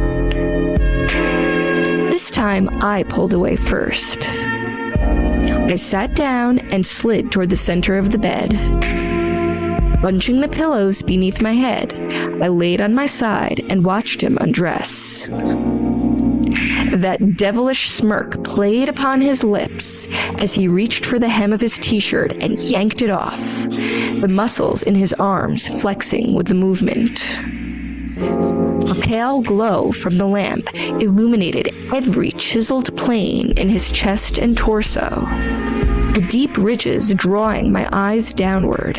This time, I pulled away first. I sat down and slid toward the center of the bed. Bunching the pillows beneath my head, I laid on my side and watched him undress. That devilish smirk played upon his lips as he reached for the hem of his t-shirt and yanked it off, the muscles in his arms flexing with the movement. A pale glow from the lamp illuminated every chiseled plane in his chest and torso, the deep ridges drawing my eyes downward.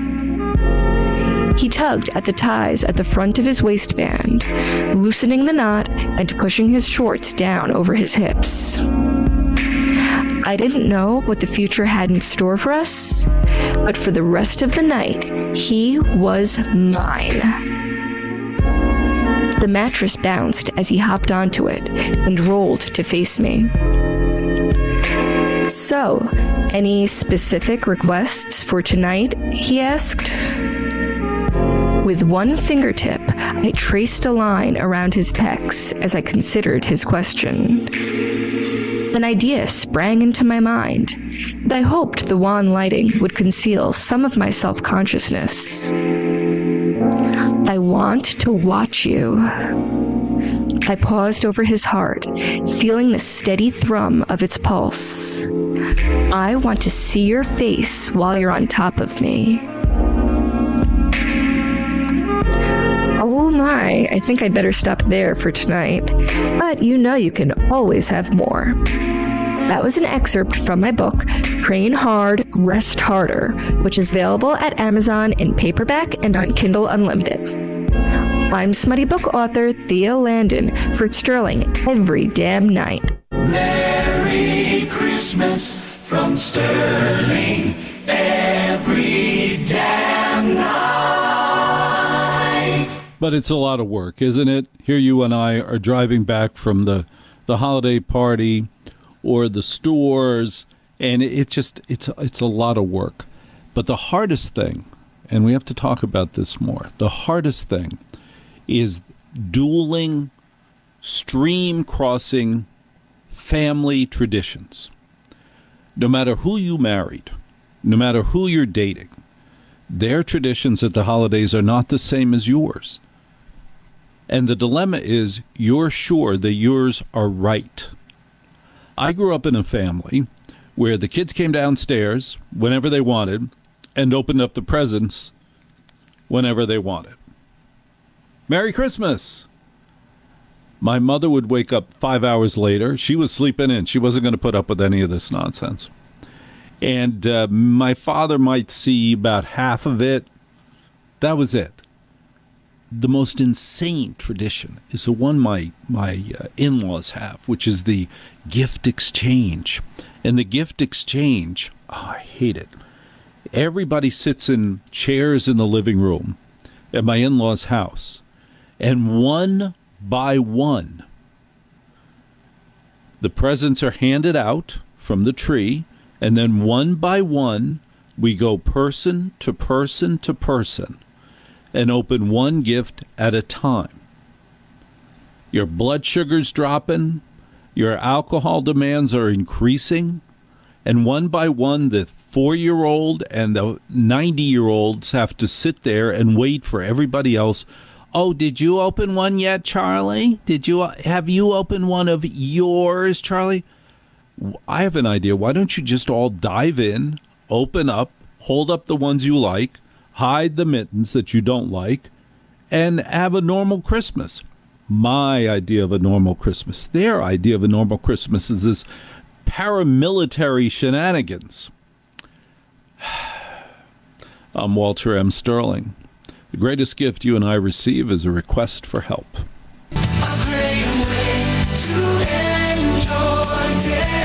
He tugged at the ties at the front of his waistband, loosening the knot and pushing his shorts down over his hips. I didn't know what the future had in store for us, but for the rest of the night, he was mine. The mattress bounced as he hopped onto it and rolled to face me. So, any specific requests for tonight? He asked. With one fingertip, I traced a line around his pecs as I considered his question. An idea sprang into my mind, and I hoped the wan lighting would conceal some of my self-consciousness. I want to watch you. I paused over his heart, feeling the steady thrum of its pulse. I want to see your face while you're on top of me. Oh my, I think I'd better stop there for tonight. But you know you can always have more. That was an excerpt from my book, Train Hard, Rest Harder, which is available at Amazon in paperback and on Kindle Unlimited. I'm smutty book author Thea Landon for Sterling every damn night. Merry Christmas from Sterling every damn night. But it's a lot of work, isn't it? Here you and I are driving back from the holiday party or the stores, and it's a lot of work. But the hardest thing, and we have to talk about this more, the hardest thing is dueling, stream-crossing family traditions. No matter who you married, no matter who you're dating, their traditions at the holidays are not the same as yours. And the dilemma is you're sure that yours are right. I grew up in a family where the kids came downstairs whenever they wanted and opened up the presents whenever they wanted. Merry Christmas! My mother would wake up 5 hours later. She was sleeping in. She wasn't going to put up with any of this nonsense. And my father might see about half of it. That was it. The most insane tradition is the one my in-laws have, which is the gift exchange. And the gift exchange, I hate it. Everybody sits in chairs in the living room at my in-laws' house, and one by one, the presents are handed out from the tree, and then one by one, we go person to person to person and open one gift at a time. Your blood sugar's dropping, your alcohol demands are increasing, and one by one, the 4-year-old and the 90-year-olds have to sit there and wait for everybody else. Oh, did you open one yet, Charlie? Have you opened one of yours, Charlie? I have an idea. Why don't you just all dive in, open up, hold up the ones you like, hide the mittens that you don't like, and have a normal Christmas. My idea of a normal Christmas. Their idea of a normal Christmas is this paramilitary shenanigans. I'm Walter M. Sterling. The greatest gift you and I receive is a request for help. A great way to enjoy day.